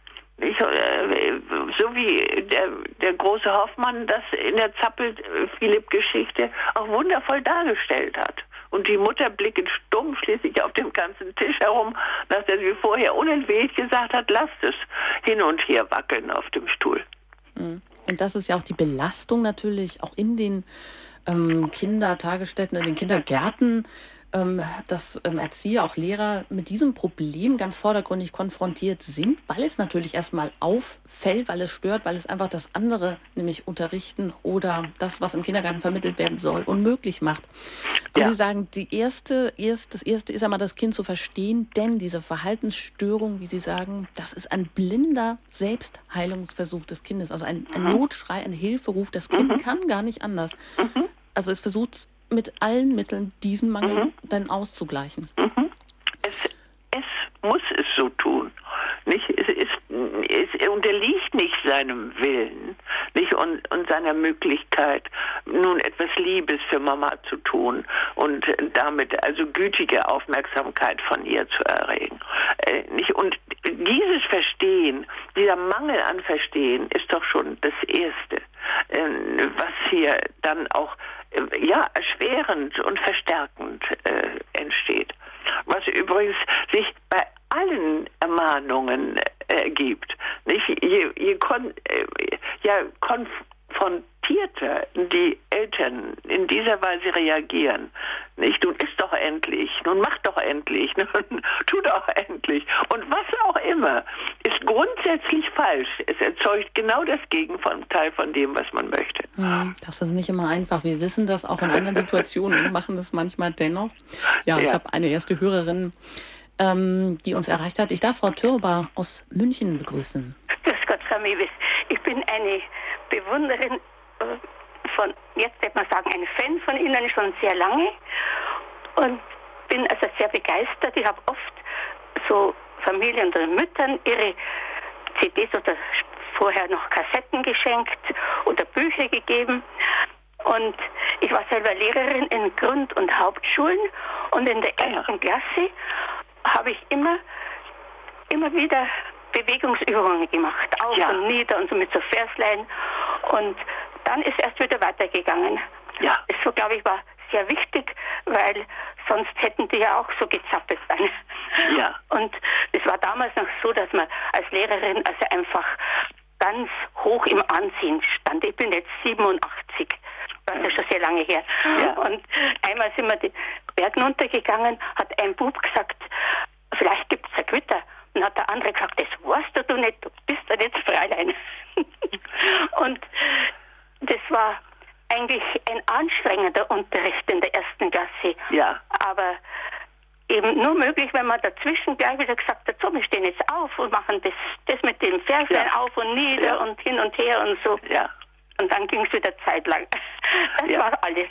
So wie der große Hoffmann das in der Zappel-Philipp-Geschichte auch wundervoll dargestellt hat. Und die Mutter blickend stumm schließlich auf dem ganzen Tisch herum, nachdem sie vorher unentwegt gesagt hat, lasst es hin und her wackeln auf dem Stuhl. Und das ist ja auch die Belastung natürlich, auch in den Kindertagesstätten, in den Kindergärten, dass Erzieher, auch Lehrer mit diesem Problem ganz vordergründig konfrontiert sind, weil es natürlich erstmal auffällt, weil es stört, weil es einfach das andere, nämlich unterrichten oder das, was im Kindergarten vermittelt werden soll, unmöglich macht. Und Sie sagen, das erste ist einmal das Kind zu verstehen, denn diese Verhaltensstörung, wie Sie sagen, das ist ein blinder Selbstheilungsversuch des Kindes, also ein Notschrei, ein Hilferuf. Das Kind kann gar nicht anders. Also es versucht mit allen Mitteln diesen Mangel dann auszugleichen. Es muss es so tun. Nicht? Es unterliegt nicht seinem Willen, nicht? Und seiner Möglichkeit, nun etwas Liebes für Mama zu tun und damit also gütige Aufmerksamkeit von ihr zu erregen. Nicht? Und dieses Verstehen, dieser Mangel an Verstehen ist doch schon das Erste, was hier dann auch erschwerend und verstärkend entsteht. Was übrigens sich bei allen Ermahnungen ergibt. Nicht? Je konfrontierter die Eltern in dieser Weise reagieren, nicht? Nun isst doch endlich, nun mach doch endlich, nun tu doch endlich. Und was auch immer, ist grundsätzlich falsch. Es erzeugt genau das Gegenteil von dem, was man möchte. Das ist nicht immer einfach. Wir wissen das auch in anderen Situationen und machen das manchmal dennoch. Ja, ich habe eine erste Hörerin, die uns erreicht hat. Ich darf Frau Türber aus München begrüßen. Grüß Gott, Frau Mewis. Ich bin eine Bewunderin von, jetzt wird man sagen, ein Fan von Ihnen schon sehr lange und bin also sehr begeistert. Ich habe oft so Familien oder Müttern ihre CDs oder vorher noch Kassetten geschenkt oder Bücher gegeben. Und ich war selber Lehrerin in Grund- und Hauptschulen und in der 1. Klasse habe ich immer wieder Bewegungsübungen gemacht, auf und nieder und so mit so Verslein. Und dann ist erst wieder weitergegangen. Ja. Das, glaube ich, war sehr wichtig, weil sonst hätten die ja auch so gezappelt dann. Ja. Und es war damals noch so, dass man als Lehrerin also einfach ganz hoch im Ansehen stand. Ich bin jetzt 87, das ist ja schon sehr lange her. Ja. Und einmal sind wir die Berge runtergegangen, hat ein Bub gesagt, vielleicht gibt es ein Gewitter. Und hat der andere gesagt, das weißt du nicht, du bist ja nicht Fräulein. Und das war eigentlich ein anstrengender Unterricht in der 1. Klasse. Ja. Aber eben nur möglich, wenn man dazwischen gleich wieder gesagt hat, so, wir stehen jetzt auf und machen das mit dem Verslein auf und nieder und hin und her und so. Ja. Und dann ging es wieder zeitlang. Das war alles.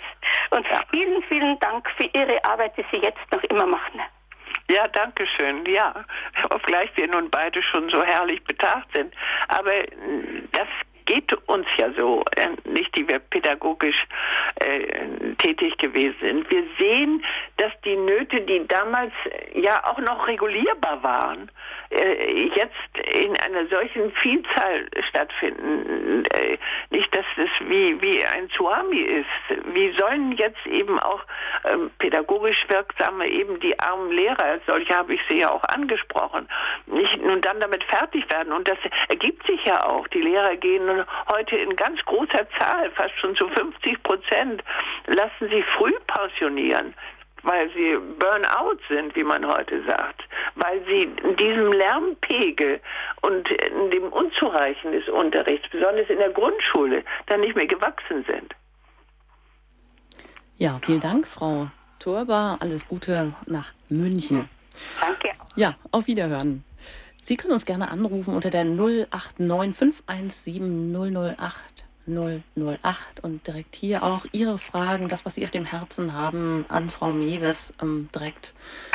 Und vielen, vielen Dank für Ihre Arbeit, die Sie jetzt noch immer machen. Ja, danke schön. Ja, obgleich wir nun beide schon so herrlich betagt sind. Aber das geht uns ja so, nicht die wir pädagogisch tätig gewesen sind. Wir sehen, dass die Nöte, die damals ja auch noch regulierbar waren, jetzt in einer solchen Vielzahl stattfinden. Nicht, dass es wie ein Tsunami ist. Wie sollen jetzt eben auch pädagogisch wirksame, eben die armen Lehrer, solche habe ich sie ja auch angesprochen, nicht nun dann damit fertig werden. Und das ergibt sich ja auch. Die Lehrer gehen heute in ganz großer Zahl, fast schon zu 50%, lassen sich früh pensionieren, weil sie Burnout sind, wie man heute sagt, weil sie diesem Lärmpegel und dem Unzureichen des Unterrichts, besonders in der Grundschule, dann nicht mehr gewachsen sind. Ja, vielen Dank, Frau Turba. Alles Gute nach München. Danke. Ja, auf Wiederhören. Sie können uns gerne anrufen unter der 089 517 008 008 und direkt hier auch Ihre Fragen, das, was Sie auf dem Herzen haben, an Frau Mewes direkt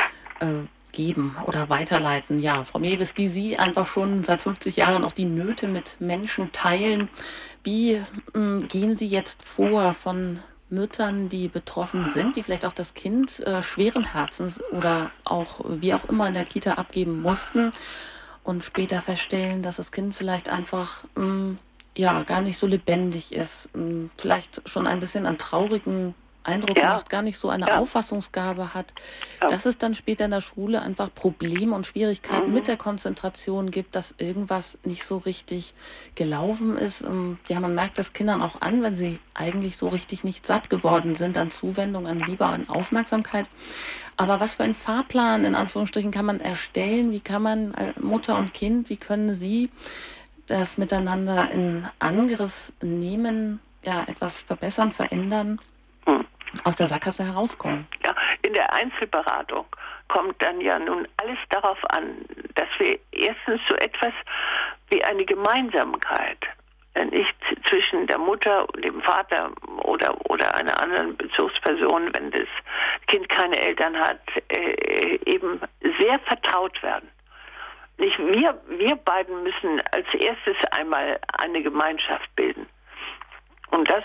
geben oder weiterleiten. Ja, Frau Mewes, die Sie einfach schon seit 50 Jahren auch die Nöte mit Menschen teilen. Wie gehen Sie jetzt vor von Müttern, die betroffen sind, die vielleicht auch das Kind schweren Herzens oder auch wie auch immer in der Kita abgeben mussten und später feststellen, dass das Kind vielleicht einfach gar nicht so lebendig ist, vielleicht schon ein bisschen einen traurigen Eindruck macht, gar nicht so eine Auffassungsgabe hat, dass es dann später in der Schule einfach Probleme und Schwierigkeiten mit der Konzentration gibt, dass irgendwas nicht so richtig gelaufen ist. Ja, man merkt das Kindern auch an, wenn sie eigentlich so richtig nicht satt geworden sind an Zuwendung, an Liebe, an Aufmerksamkeit. Aber was für einen Fahrplan, in Anführungsstrichen, kann man erstellen? Wie kann man Mutter und Kind, wie können Sie das miteinander in Angriff nehmen, ja, etwas verbessern, verändern, aus der Sackgasse herauskommen? Ja, in der Einzelberatung kommt dann ja nun alles darauf an, dass wir erstens so etwas wie eine Gemeinsamkeit nicht zwischen der Mutter und dem Vater oder einer anderen Bezugsperson, wenn das Kind keine Eltern hat, eben sehr vertraut werden. Nicht wir beiden müssen als erstes einmal eine Gemeinschaft bilden. Und das,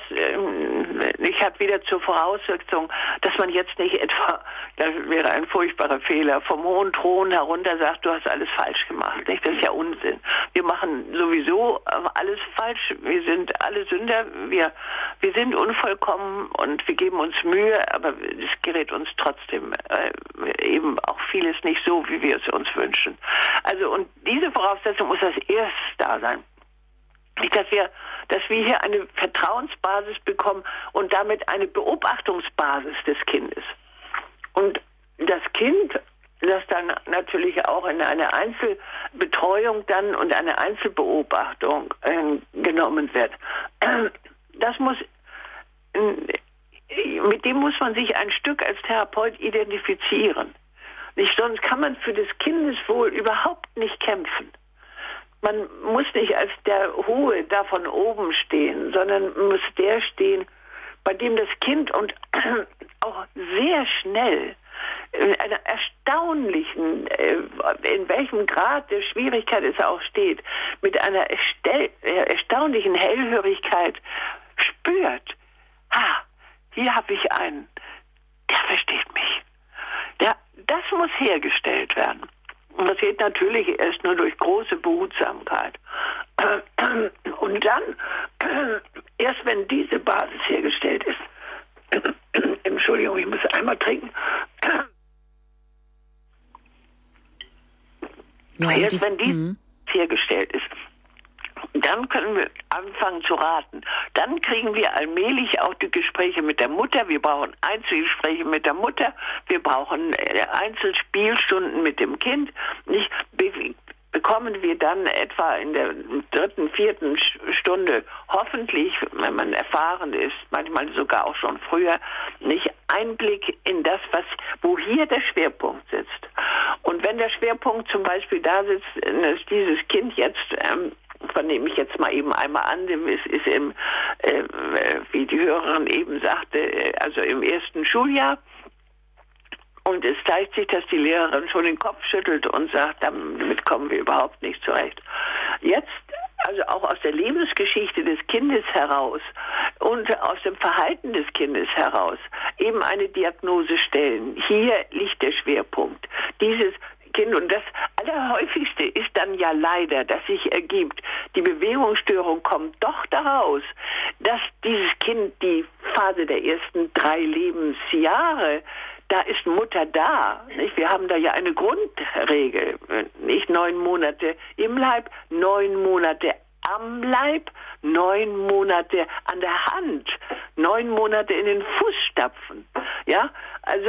ich habe wieder zur Voraussetzung, dass man jetzt nicht etwa, das wäre ein furchtbarer Fehler, vom hohen Thron herunter sagt, du hast alles falsch gemacht. Nicht? Das ist ja Unsinn. Wir machen sowieso alles falsch. Wir sind alle Sünder. Wir sind unvollkommen und wir geben uns Mühe, aber es gerät uns trotzdem eben auch vieles nicht so, wie wir es uns wünschen. Also, und diese Voraussetzung muss als erstes da sein. Nicht, dass wir hier eine Vertrauensbasis bekommen und damit eine Beobachtungsbasis des Kindes. Und das Kind, das dann natürlich auch in eine Einzelbetreuung dann und eine Einzelbeobachtung genommen wird, mit dem muss man sich ein Stück als Therapeut identifizieren. Nicht, sonst kann man für das Kindeswohl überhaupt nicht kämpfen. Man muss nicht als der Hohe da von oben stehen, sondern muss der stehen, bei dem das Kind und auch sehr schnell in einer erstaunlichen, in welchem Grad der Schwierigkeit es auch steht, mit einer erstaunlichen Hellhörigkeit spürt, hier habe ich einen, der versteht mich. Das muss hergestellt werden. Und das geht natürlich erst nur durch große Behutsamkeit. Und dann, erst wenn diese Basis hergestellt ist, Entschuldigung, ich muss einmal trinken. Erst wenn diese hergestellt ist, dann können wir anfangen zu raten. Dann kriegen wir allmählich auch die Gespräche mit der Mutter. Wir brauchen Einzelgespräche mit der Mutter. Wir brauchen Einzelspielstunden mit dem Kind. Nicht bekommen wir dann etwa in der 3., 4. Stunde hoffentlich, wenn man erfahren ist, manchmal sogar auch schon früher, nicht Einblick in das, wo hier der Schwerpunkt sitzt. Und wenn der Schwerpunkt zum Beispiel da sitzt, dass dieses Kind jetzt von dem ich jetzt mal eben einmal an, es ist wie die Hörerin eben sagte, also im ersten Schuljahr. Und es zeigt sich, dass die Lehrerin schon den Kopf schüttelt und sagt, damit kommen wir überhaupt nicht zurecht. Jetzt, also auch aus der Lebensgeschichte des Kindes heraus und aus dem Verhalten des Kindes heraus, eben eine Diagnose stellen. Hier liegt der Schwerpunkt. Dieses Kind, und das Allerhäufigste ist dann ja leider, dass sich ergibt, die Bewegungsstörung kommt doch daraus, dass dieses Kind die Phase der ersten 3 Lebensjahre, da ist Mutter da. Nicht? Wir haben da ja eine Grundregel. Nicht 9 Monate im Leib, 9 Monate am Leib, 9 Monate an der Hand, 9 Monate in den Fußstapfen. Ja, also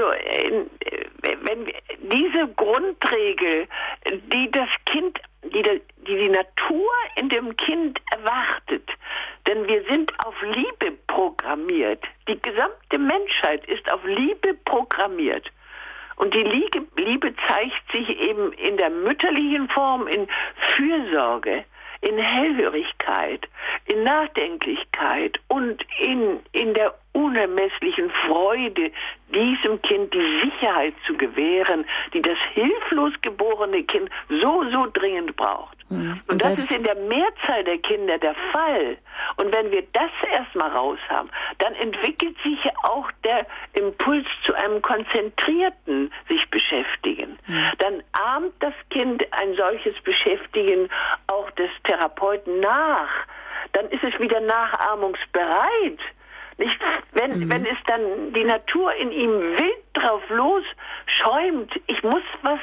wenn diese Grundregel, die das Kind, die Natur in dem Kind erwartet, denn wir sind auf Liebe programmiert. Die gesamte Menschheit ist auf Liebe programmiert. Und die Liebe zeigt sich eben in der mütterlichen Form, in Fürsorge, in Hellhörigkeit, in Nachdenklichkeit und in der unermesslichen Freude, diesem Kind die Sicherheit zu gewähren, die das hilflos geborene Kind so dringend braucht. Und das ist in der Mehrzahl der Kinder der Fall. Und wenn wir das erstmal raus haben, dann entwickelt sich auch der Impuls zu einem konzentrierten sich beschäftigen. Dann ahmt das Kind ein solches Beschäftigen auch des Therapeuten nach. Dann ist es wieder nachahmungsbereit. Nicht, wenn es dann die Natur in ihm wild drauf los schäumt, ich muss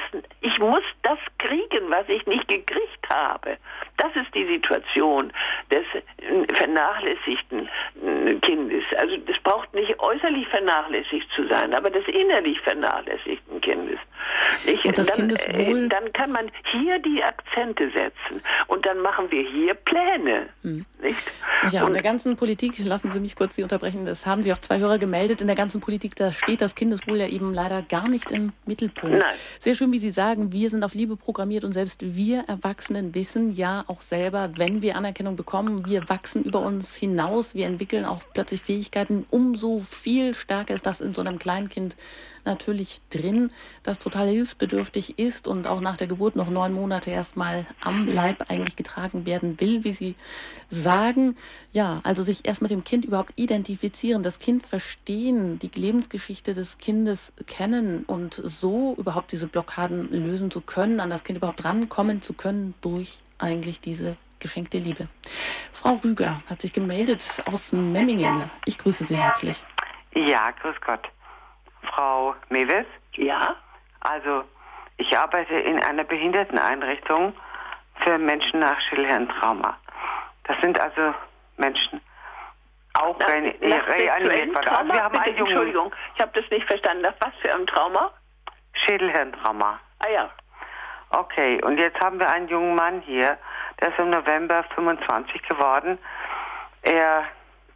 das kriegen, was ich nicht gekriegt habe. Das ist die Situation des vernachlässigten Kindes. Also das braucht nicht äußerlich vernachlässigt zu sein, aber des innerlich vernachlässigten Kindes. Und das Kindeswohl? Dann kann man hier die Akzente setzen und dann machen wir hier Pläne. Nicht? Ja, und in der ganzen Politik, lassen Sie mich kurz Sie unterbrechen, das haben Sie auch 2 Hörer gemeldet, in der ganzen Politik, da steht das Kindeswohl ja eben leider gar nicht im Mittelpunkt. Nein. Sehr schön, wie Sie sagen, wir sind auf Liebe programmiert und selbst wir Erwachsenen wissen ja auch selber, wenn wir Anerkennung bekommen, wir wachsen über uns hinaus, wir entwickeln auch plötzlich Fähigkeiten, umso viel stärker ist das in so einem Kleinkind natürlich drin, das total hilfsbedürftig ist und auch nach der Geburt noch 9 Monate erstmal am Leib eigentlich getragen werden will, wie Sie sagen. Ja, also sich erst mit dem Kind überhaupt identifizieren, das Kind verstehen, die Lebensgeschichte des Kindes kennen und so überhaupt diese Blockaden lösen zu können, an das Kind überhaupt rankommen zu können durch eigentlich diese geschenkte Liebe. Frau Rüger hat sich gemeldet aus Memmingen. Ich grüße Sie herzlich. Ja, grüß Gott. Frau Mewes? Ja? Also, ich arbeite in einer Behinderteneinrichtung für Menschen nach Schädelhirntrauma. Das sind also Menschen, auch reanimiert worden. Also wir haben einen Jungen. Entschuldigung, ich habe das nicht verstanden. Nach was für einem Trauma? Schädelhirntrauma. Ah ja. Okay, und jetzt haben wir einen jungen Mann hier, der ist im November 25 geworden. Er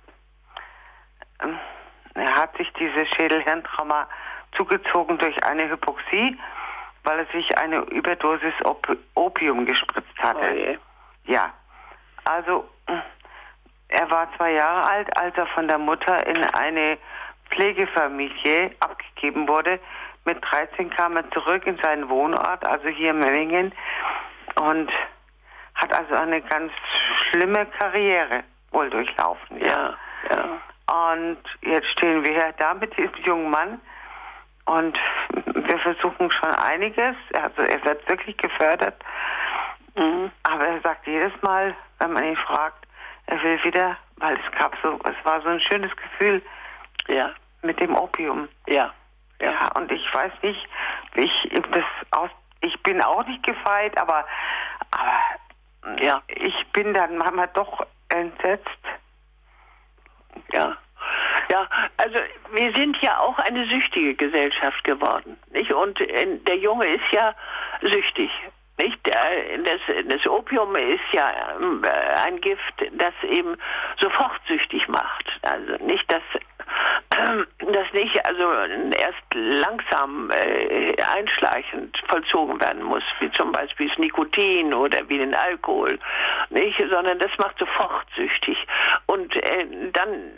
hat sich dieses Schädelhirntrauma zugezogen durch eine Hypoxie, weil er sich eine Überdosis Opium gespritzt hatte. Oh je. Ja, also er war 2 Jahre alt, als er von der Mutter in eine Pflegefamilie abgegeben wurde. Mit 13 kam er zurück in seinen Wohnort, also hier in Memmingen, und hat also eine ganz schlimme Karriere wohl durchlaufen. Ja. Und jetzt stehen wir da mit diesem jungen Mann und wir versuchen schon einiges. Also er wird wirklich gefördert. Aber er sagt jedes Mal, wenn man ihn fragt, er will wieder, weil es war so ein schönes Gefühl mit dem Opium. Ja, und ich weiß nicht, ich bin auch nicht gefeit, aber ich bin dann manchmal doch entsetzt. Ja, also wir sind ja auch eine süchtige Gesellschaft geworden, nicht? Und der Junge ist ja süchtig, nicht? Das Opium ist ja ein Gift, das eben sofort süchtig macht. Also nicht, dass das nicht also erst langsam einschleichend vollzogen werden muss, wie zum Beispiel das Nikotin oder wie den Alkohol, nicht, sondern das macht sofort süchtig. Und dann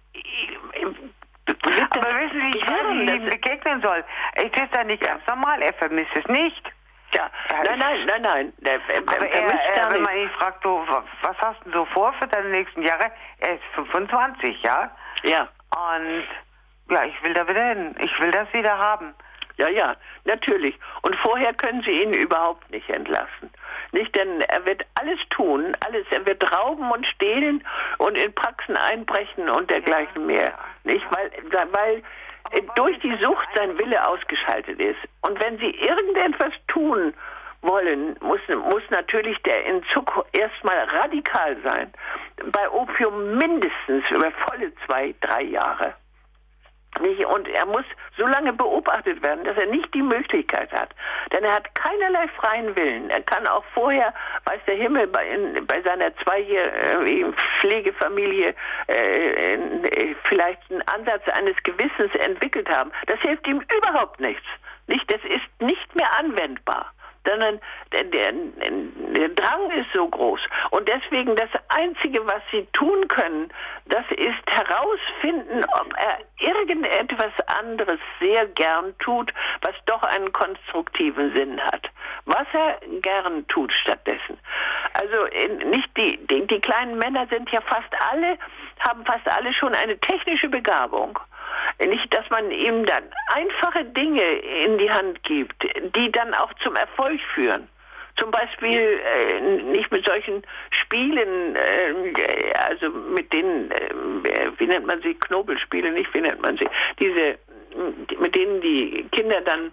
aber wissen Sie, wie ich ihm begegnen soll? Es ist ja nicht ganz normal, er vermisst es nicht. Ja, nein. Aber wenn man ihn fragt, so, was hast du so vor für deine nächsten Jahre? Er ist 25, ja? Ja. Und ja, ich will da wieder hin. Ich will das wieder haben. Ja, natürlich. Und vorher können Sie ihn überhaupt nicht entlassen. Nicht, denn er wird alles tun, er wird rauben und stehlen und in Praxen einbrechen und dergleichen mehr. Nicht, weil durch die Sucht sein Wille ausgeschaltet ist. Und wenn Sie irgendetwas tun wollen, muss natürlich der Entzug erstmal radikal sein. Bei Opium mindestens über volle 2-3 Jahre. Nicht? Und er muss so lange beobachtet werden, dass er nicht die Möglichkeit hat. Denn er hat keinerlei freien Willen. Er kann auch vorher, weiß der Himmel, bei seiner 2-jährigen Pflegefamilie vielleicht einen Ansatz eines Gewissens entwickelt haben. Das hilft ihm überhaupt nichts. Nicht? Das ist nicht mehr anwendbar. Sondern der Drang ist so groß. Und deswegen das Einzige, was Sie tun können, das ist herausfinden, ob er irgendetwas anderes sehr gern tut, was doch einen konstruktiven Sinn hat. Was er gern tut stattdessen. Also nicht die kleinen Männer haben fast alle schon eine technische Begabung. Nicht, dass man ihm dann einfache Dinge in die Hand gibt, die dann auch zum Erfolg führen. Zum Beispiel nicht mit solchen Spielen, also mit denen, wie nennt man sie, Knobelspiele, nicht, wie nennt man sie, mit denen die Kinder dann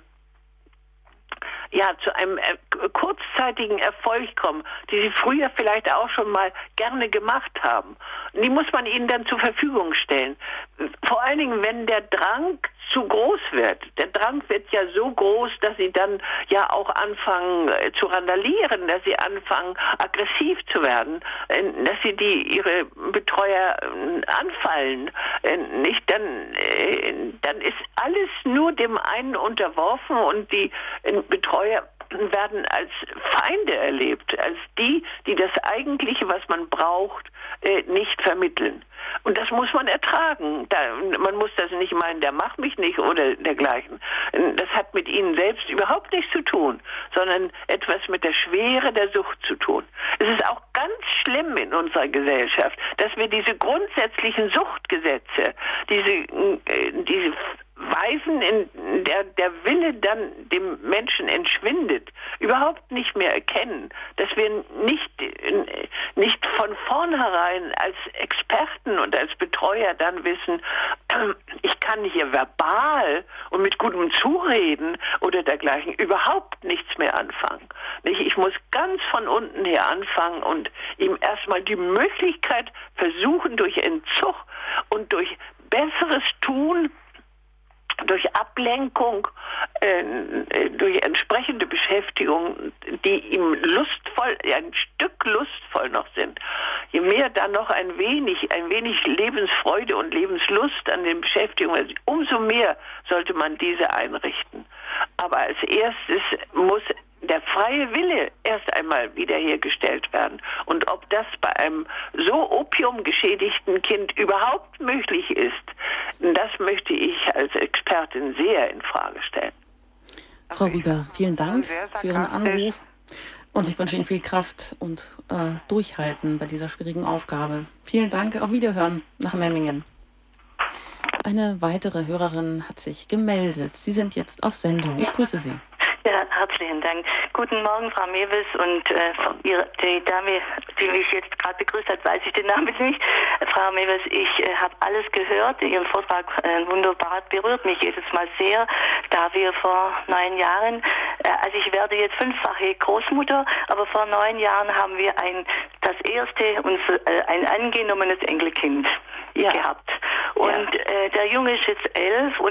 zu einem kurzzeitigen Erfolg kommen, die sie früher vielleicht auch schon mal gerne gemacht haben. Die muss man ihnen dann zur Verfügung stellen. Vor allen Dingen, wenn der Drang zu groß wird. Der Drang wird ja so groß, dass sie dann ja auch anfangen zu randalieren, dass sie anfangen aggressiv zu werden, dass sie ihre Betreuer anfallen. Nicht, dann ist alles nur dem einen unterworfen und die Betreuer werden als Feinde erlebt, als die das Eigentliche, was man braucht, nicht vermitteln. Und das muss man ertragen. Man muss das nicht meinen, der macht mich nicht oder dergleichen. Das hat mit ihnen selbst überhaupt nichts zu tun, sondern etwas mit der Schwere der Sucht zu tun. Es ist auch ganz schlimm in unserer Gesellschaft, dass wir diese grundsätzlichen Suchtgesetze, diese Weisen, in der Wille dann dem Menschen entschwindet, überhaupt nicht mehr erkennen, dass wir nicht von vornherein als Experten und als Betreuer dann wissen, ich kann hier verbal und mit gutem Zureden oder dergleichen überhaupt nichts mehr anfangen. Ich muss ganz von unten her anfangen und ihm erstmal die Möglichkeit versuchen, durch Entzug und durch besseres Tun, durch Ablenkung, durch entsprechende Beschäftigung, die ihm ein Stück lustvoll noch sind. Je mehr dann noch ein wenig Lebensfreude und Lebenslust an den Beschäftigungen, umso mehr sollte man diese einrichten. Aber als erstes muss der freie Wille erst einmal wiederhergestellt werden. Und ob das bei einem so opiumgeschädigten Kind überhaupt möglich ist, das möchte ich als Expertin sehr in Frage stellen. Frau Rüger, vielen Dank für Ihren Anruf und ich wünsche Ihnen viel Kraft und Durchhalten bei dieser schwierigen Aufgabe. Vielen Dank, auf Wiederhören nach Memmingen. Eine weitere Hörerin hat sich gemeldet. Sie sind jetzt auf Sendung. Ich grüße Sie. Ja, herzlichen Dank. Guten Morgen, Frau Mewes, und die Dame, die mich jetzt gerade begrüßt hat, weiß ich den Namen nicht. Frau Mewes, ich habe alles gehört. Ihren Vortrag wunderbar, berührt mich jedes Mal sehr, da wir vor 9 Jahren, also ich werde jetzt 5-fache Großmutter, aber vor 9 Jahren haben wir das erste, ein angenommenes Enkelkind gehabt. Und der Junge ist jetzt 11 und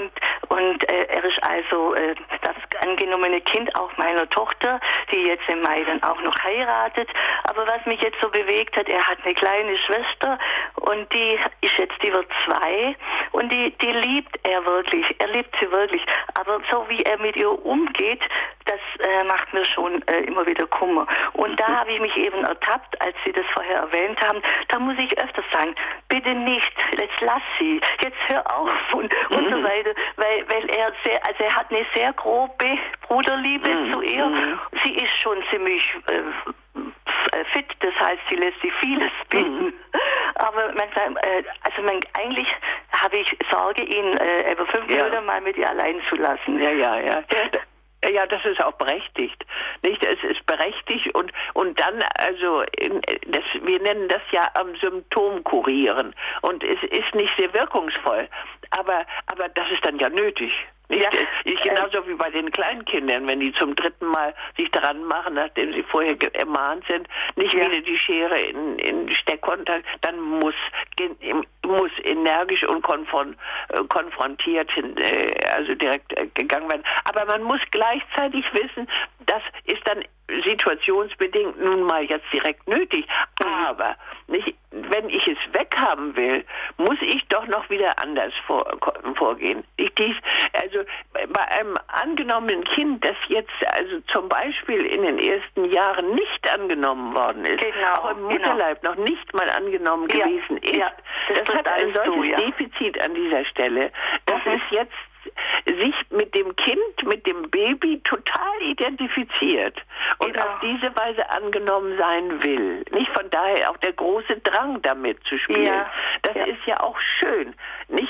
Und er ist also das angenommene Kind auch meiner Tochter, die jetzt im Mai dann auch noch heiratet. Aber was mich jetzt so bewegt hat, er hat eine kleine Schwester und die wird 2 und die liebt er wirklich. Er liebt sie wirklich. Aber so wie er mit ihr umgeht, das macht mir schon immer wieder Kummer. Und da habe ich mich eben ertappt, als Sie das vorher erwähnt haben, da muss ich öfters sagen, bitte nicht, jetzt lass sie, jetzt hör auf und so weiter, weil er hat eine sehr grobe Bruderliebe zu ihr. Sie ist schon ziemlich fit, das heißt, sie lässt sich vieles bitten. Aber eigentlich habe ich Sorge, ihn über 5 Minuten mal mit ihr allein zu lassen. Ja, das ist auch berechtigt. Nicht? Es ist berechtigt und dann, also, wir nennen das ja am Symptom kurieren. Und es ist nicht sehr wirkungsvoll. Aber das ist dann ja nötig. Nicht? Genauso wie bei den Kleinkindern, wenn die zum 3. Mal sich dran machen, nachdem sie vorher ermahnt sind, nicht wieder die Schere in den Steckkontakt, dann muss energisch und konfrontiert, also direkt gegangen werden. Aber man muss gleichzeitig wissen, das ist dann situationsbedingt nun mal jetzt direkt nötig. Aber wenn ich es weghaben will, muss ich doch noch wieder anders vorgehen. Also bei einem angenommenen Kind, das jetzt also zum Beispiel in den ersten Jahren nicht angenommen worden ist, auch im Mutterleib noch nicht mal angenommen gewesen ist, das hat ein solches Defizit an dieser Stelle, dass es jetzt sich mit dem Kind, mit dem Baby total identifiziert und auf diese Weise angenommen sein will. Nicht von daher auch der große Drang damit zu spielen. Das ist ja auch schön. Nicht,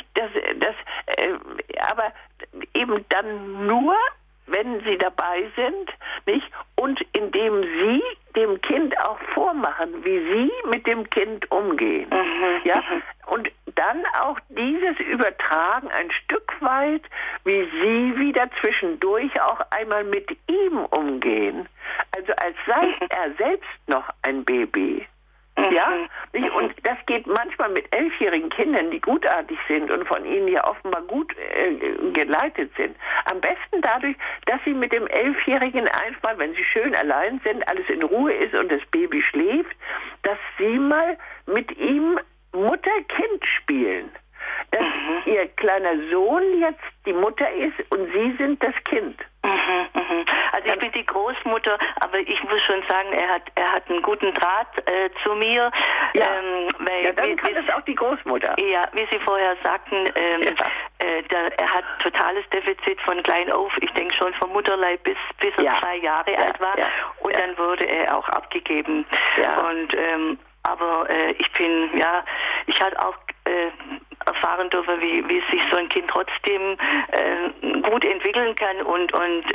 aber eben dann nur, wenn sie dabei sind, nicht? Und indem sie dem Kind auch vormachen, wie sie mit dem Kind umgehen. Und dann auch dieses übertragen ein Stück weit, wie sie wieder zwischendurch auch einmal mit ihm umgehen. Also als sei er selbst noch ein Baby. Und das geht manchmal mit 11-jährigen Kindern, die gutartig sind und von ihnen ja offenbar gut geleitet sind. Am besten dadurch, dass sie mit dem 11-Jährigen einfach, wenn sie schön allein sind, alles in Ruhe ist und das Baby schläft, dass sie mal mit ihm Mutter-Kind spielen. Dass ihr kleiner Sohn jetzt die Mutter ist und sie sind das Kind. Also ich bin die Großmutter, aber ich muss schon sagen, er hat einen guten Draht zu mir. Dann kann es auch die Großmutter. Ja, wie Sie vorher sagten, er hat totales Defizit von klein auf. Ich denke schon vom Mutterleib bis er 2 Jahre alt war. Und dann wurde er auch abgegeben. Und aber ich hatte auch erfahren dürfen, wie sich so ein Kind trotzdem gut entwickeln kann und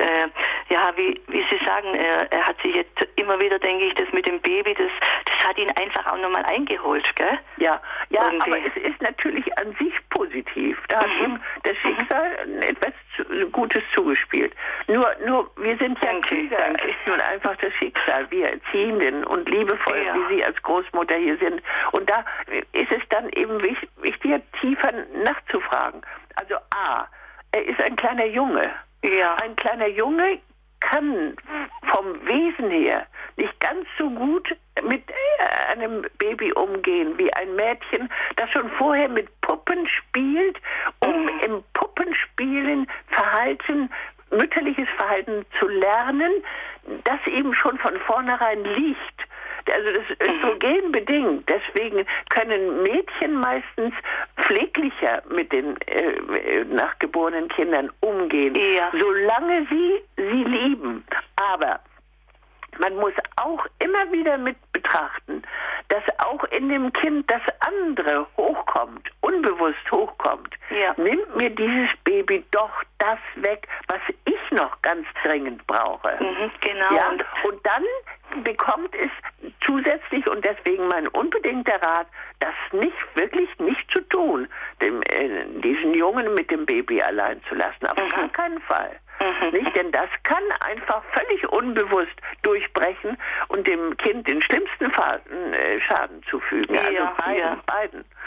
wie Sie sagen, er hat sich jetzt immer wieder, denke ich, das mit dem Baby, das hat ihn einfach auch nochmal eingeholt, gell? Aber es ist natürlich an sich positiv. Da hat ihm das Schicksal etwas Gutes zugespielt. Nur wir sind ja Krieger, ist nun einfach das Schicksal, wir Erziehenden und liebevoll, wie Sie als Großmutter hier sind. Und da ist es dann eben wichtiger, tiefer nachzufragen. Also er ist ein kleiner Junge. Ein kleiner Junge kann vom Wesen her nicht ganz so gut mit einem Baby umgehen wie ein Mädchen, das schon vorher mit Puppen spielt, um im Puppenspielen mütterliches Verhalten zu lernen, das eben schon von vornherein liegt. Also das ist östrogen bedingt. Deswegen können Mädchen meistens pfleglicher mit den nachgeborenen Kindern umgehen, solange sie lieben. Aber man muss auch immer wieder mit betrachten, dass auch in dem Kind das andere hochkommt, unbewusst hochkommt. Nimmt mir dieses Baby doch das weg, was ich noch ganz dringend brauche. Und dann bekommt es zusätzlich, und deswegen mein unbedingter Rat, das wirklich nicht zu tun, diesen Jungen mit dem Baby allein zu lassen. Auf gar keinen Fall. Nicht? Denn das kann einfach völlig unbewusst durchbrechen und dem Kind den schlimmsten Schaden zufügen. Also beiden.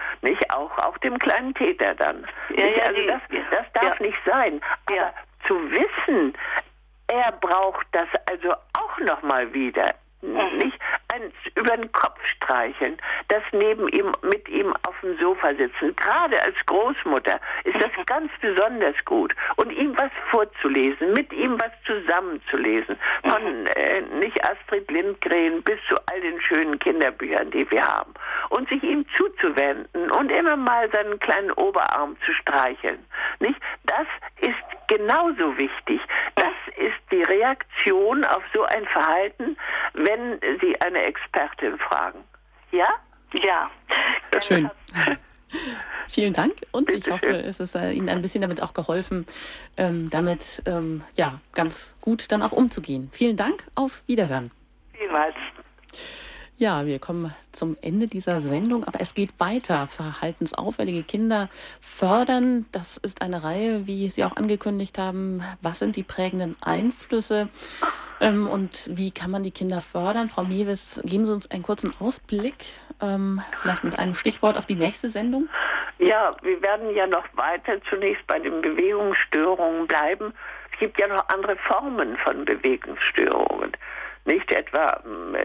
nicht? Auch dem kleinen Täter dann. Ja, also das darf nicht sein. Aber zu wissen, er braucht das also auch nochmal wieder. Nicht über den Kopf streicheln, das neben ihm, mit ihm auf dem Sofa sitzen. Gerade als Großmutter ist das ganz besonders gut. Und ihm was vorzulesen, mit ihm was zusammenzulesen. Von nicht Astrid Lindgren bis zu all den schönen Kinderbüchern, die wir haben. Und sich ihm zuzuwenden und immer mal seinen kleinen Oberarm zu streicheln. Nicht? Das ist genauso wichtig. Das ist die Reaktion auf so ein Verhalten, wenn Sie eine Expertin fragen. Ja? Ja. Schön. Vielen Dank und ich hoffe, es ist Ihnen ein bisschen damit auch geholfen, damit ganz gut dann auch umzugehen. Vielen Dank, auf Wiederhören. Vielmals. Ja, wir kommen zum Ende dieser Sendung, aber es geht weiter. Verhaltensauffällige Kinder fördern, das ist eine Reihe, wie Sie auch angekündigt haben. Was sind die prägenden Einflüsse und wie kann man die Kinder fördern? Frau Mewes, geben Sie uns einen kurzen Ausblick, vielleicht mit einem Stichwort auf die nächste Sendung? Ja, wir werden ja noch weiter zunächst bei den Bewegungsstörungen bleiben. Es gibt ja noch andere Formen von Bewegungsstörungen. Nicht etwa,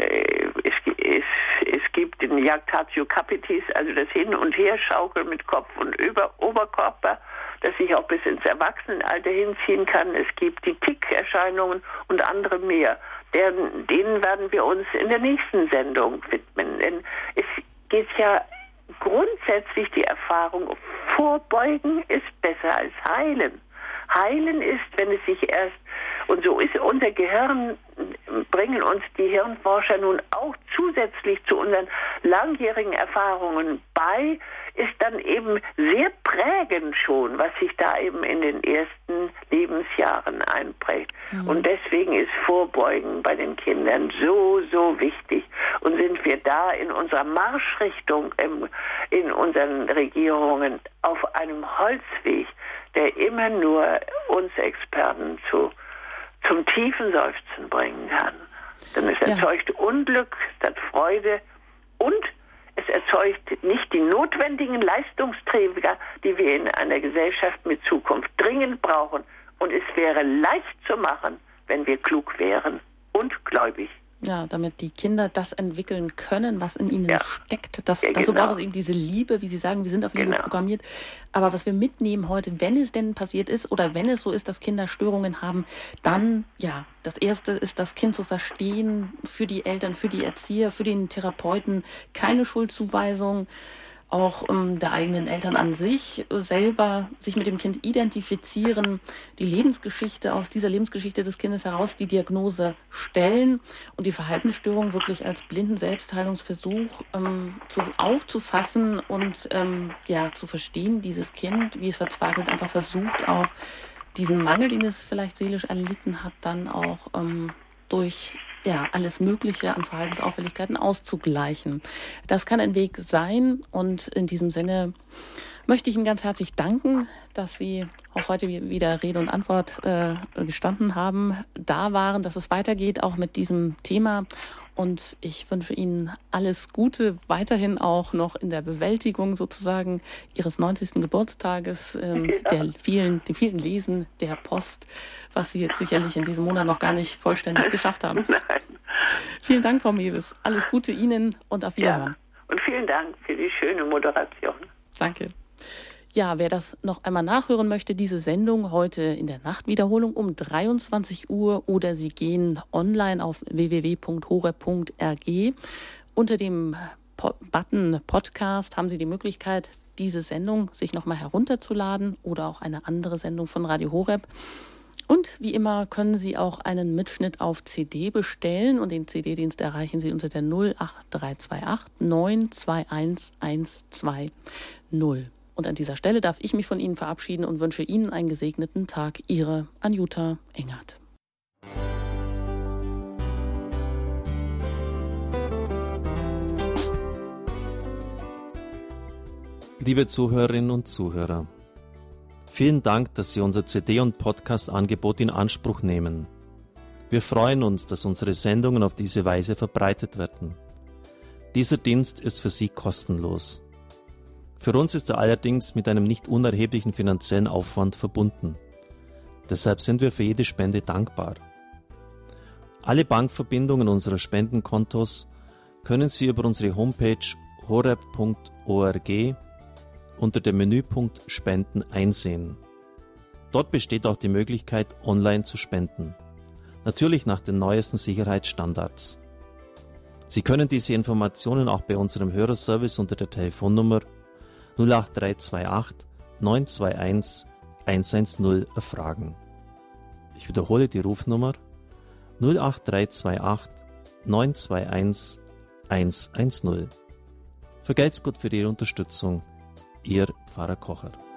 es gibt den Jactatio capitis, also das Hin- und Herschaukeln mit Kopf und Oberkörper, das sich auch bis ins Erwachsenenalter hinziehen kann. Es gibt die Tickerscheinungen und andere mehr. Denen werden wir uns in der nächsten Sendung widmen. Denn es geht ja grundsätzlich die Erfahrung, vorbeugen ist besser als heilen. Heilen ist, wenn es sich erst, und so ist unser Gehirn, bringen uns die Hirnforscher nun auch zusätzlich zu unseren langjährigen Erfahrungen bei, ist dann eben sehr prägend schon, was sich da eben in den ersten Lebensjahren einprägt. Und deswegen ist Vorbeugen bei den Kindern so, so wichtig. Und sind wir da in unserer Marschrichtung, in unseren Regierungen auf einem Holzweg, der immer nur uns Experten zum tiefen Seufzen bringen kann. Denn es erzeugt Unglück statt Freude und es erzeugt nicht die notwendigen Leistungsträger, die wir in einer Gesellschaft mit Zukunft dringend brauchen. Und es wäre leicht zu machen, wenn wir klug wären und gläubig. Ja, damit die Kinder das entwickeln können, was in ihnen steckt. Dazu genau. braucht es eben diese Liebe, wie Sie sagen, wir sind auf Liebe programmiert. Aber was wir mitnehmen heute, wenn es denn passiert ist oder wenn es so ist, dass Kinder Störungen haben, dann, das Erste ist, das Kind zu verstehen, für die Eltern, für die Erzieher, für den Therapeuten, keine Schuldzuweisung, auch der eigenen Eltern an sich, selber sich mit dem Kind identifizieren, die Lebensgeschichte, aus dieser Lebensgeschichte des Kindes heraus die Diagnose stellen und die Verhaltensstörung wirklich als blinden Selbstheilungsversuch aufzufassen und zu verstehen, dieses Kind, wie es verzweifelt einfach versucht, auch diesen Mangel, den es vielleicht seelisch erlitten hat, dann auch durch alles Mögliche an Verhaltensauffälligkeiten auszugleichen. Das kann ein Weg sein und in diesem Sinne möchte ich Ihnen ganz herzlich danken, dass Sie auch heute wieder Rede und Antwort gestanden haben, da waren, dass es weitergeht auch mit diesem Thema. Und ich wünsche Ihnen alles Gute, weiterhin auch noch in der Bewältigung sozusagen Ihres 90. Geburtstages, den vielen Lesen der Post, was Sie jetzt sicherlich in diesem Monat noch gar nicht vollständig geschafft haben. Nein. Vielen Dank, Frau Mewes. Alles Gute Ihnen und auf Wiederhören. Und vielen Dank für die schöne Moderation. Danke. Ja, wer das noch einmal nachhören möchte, diese Sendung heute in der Nachtwiederholung um 23 Uhr oder Sie gehen online auf www.horeb.org. Unter dem Button Podcast haben Sie die Möglichkeit, diese Sendung sich nochmal herunterzuladen oder auch eine andere Sendung von Radio Horeb. Und wie immer können Sie auch einen Mitschnitt auf CD bestellen und den CD-Dienst erreichen Sie unter der 08328 921 120. Und an dieser Stelle darf ich mich von Ihnen verabschieden und wünsche Ihnen einen gesegneten Tag. Ihre Anjuta Engert. Liebe Zuhörerinnen und Zuhörer, vielen Dank, dass Sie unser CD- und Podcast-Angebot in Anspruch nehmen. Wir freuen uns, dass unsere Sendungen auf diese Weise verbreitet werden. Dieser Dienst ist für Sie kostenlos. Für uns ist er allerdings mit einem nicht unerheblichen finanziellen Aufwand verbunden. Deshalb sind wir für jede Spende dankbar. Alle Bankverbindungen unserer Spendenkontos können Sie über unsere Homepage horeb.org unter dem Menüpunkt Spenden einsehen. Dort besteht auch die Möglichkeit, online zu spenden. Natürlich nach den neuesten Sicherheitsstandards. Sie können diese Informationen auch bei unserem Hörerservice unter der Telefonnummer 08328 921 110 erfragen. Ich wiederhole die Rufnummer 08328 921 110. Vergelt's Gott für Ihre Unterstützung. Ihr Pfarrer Kocher.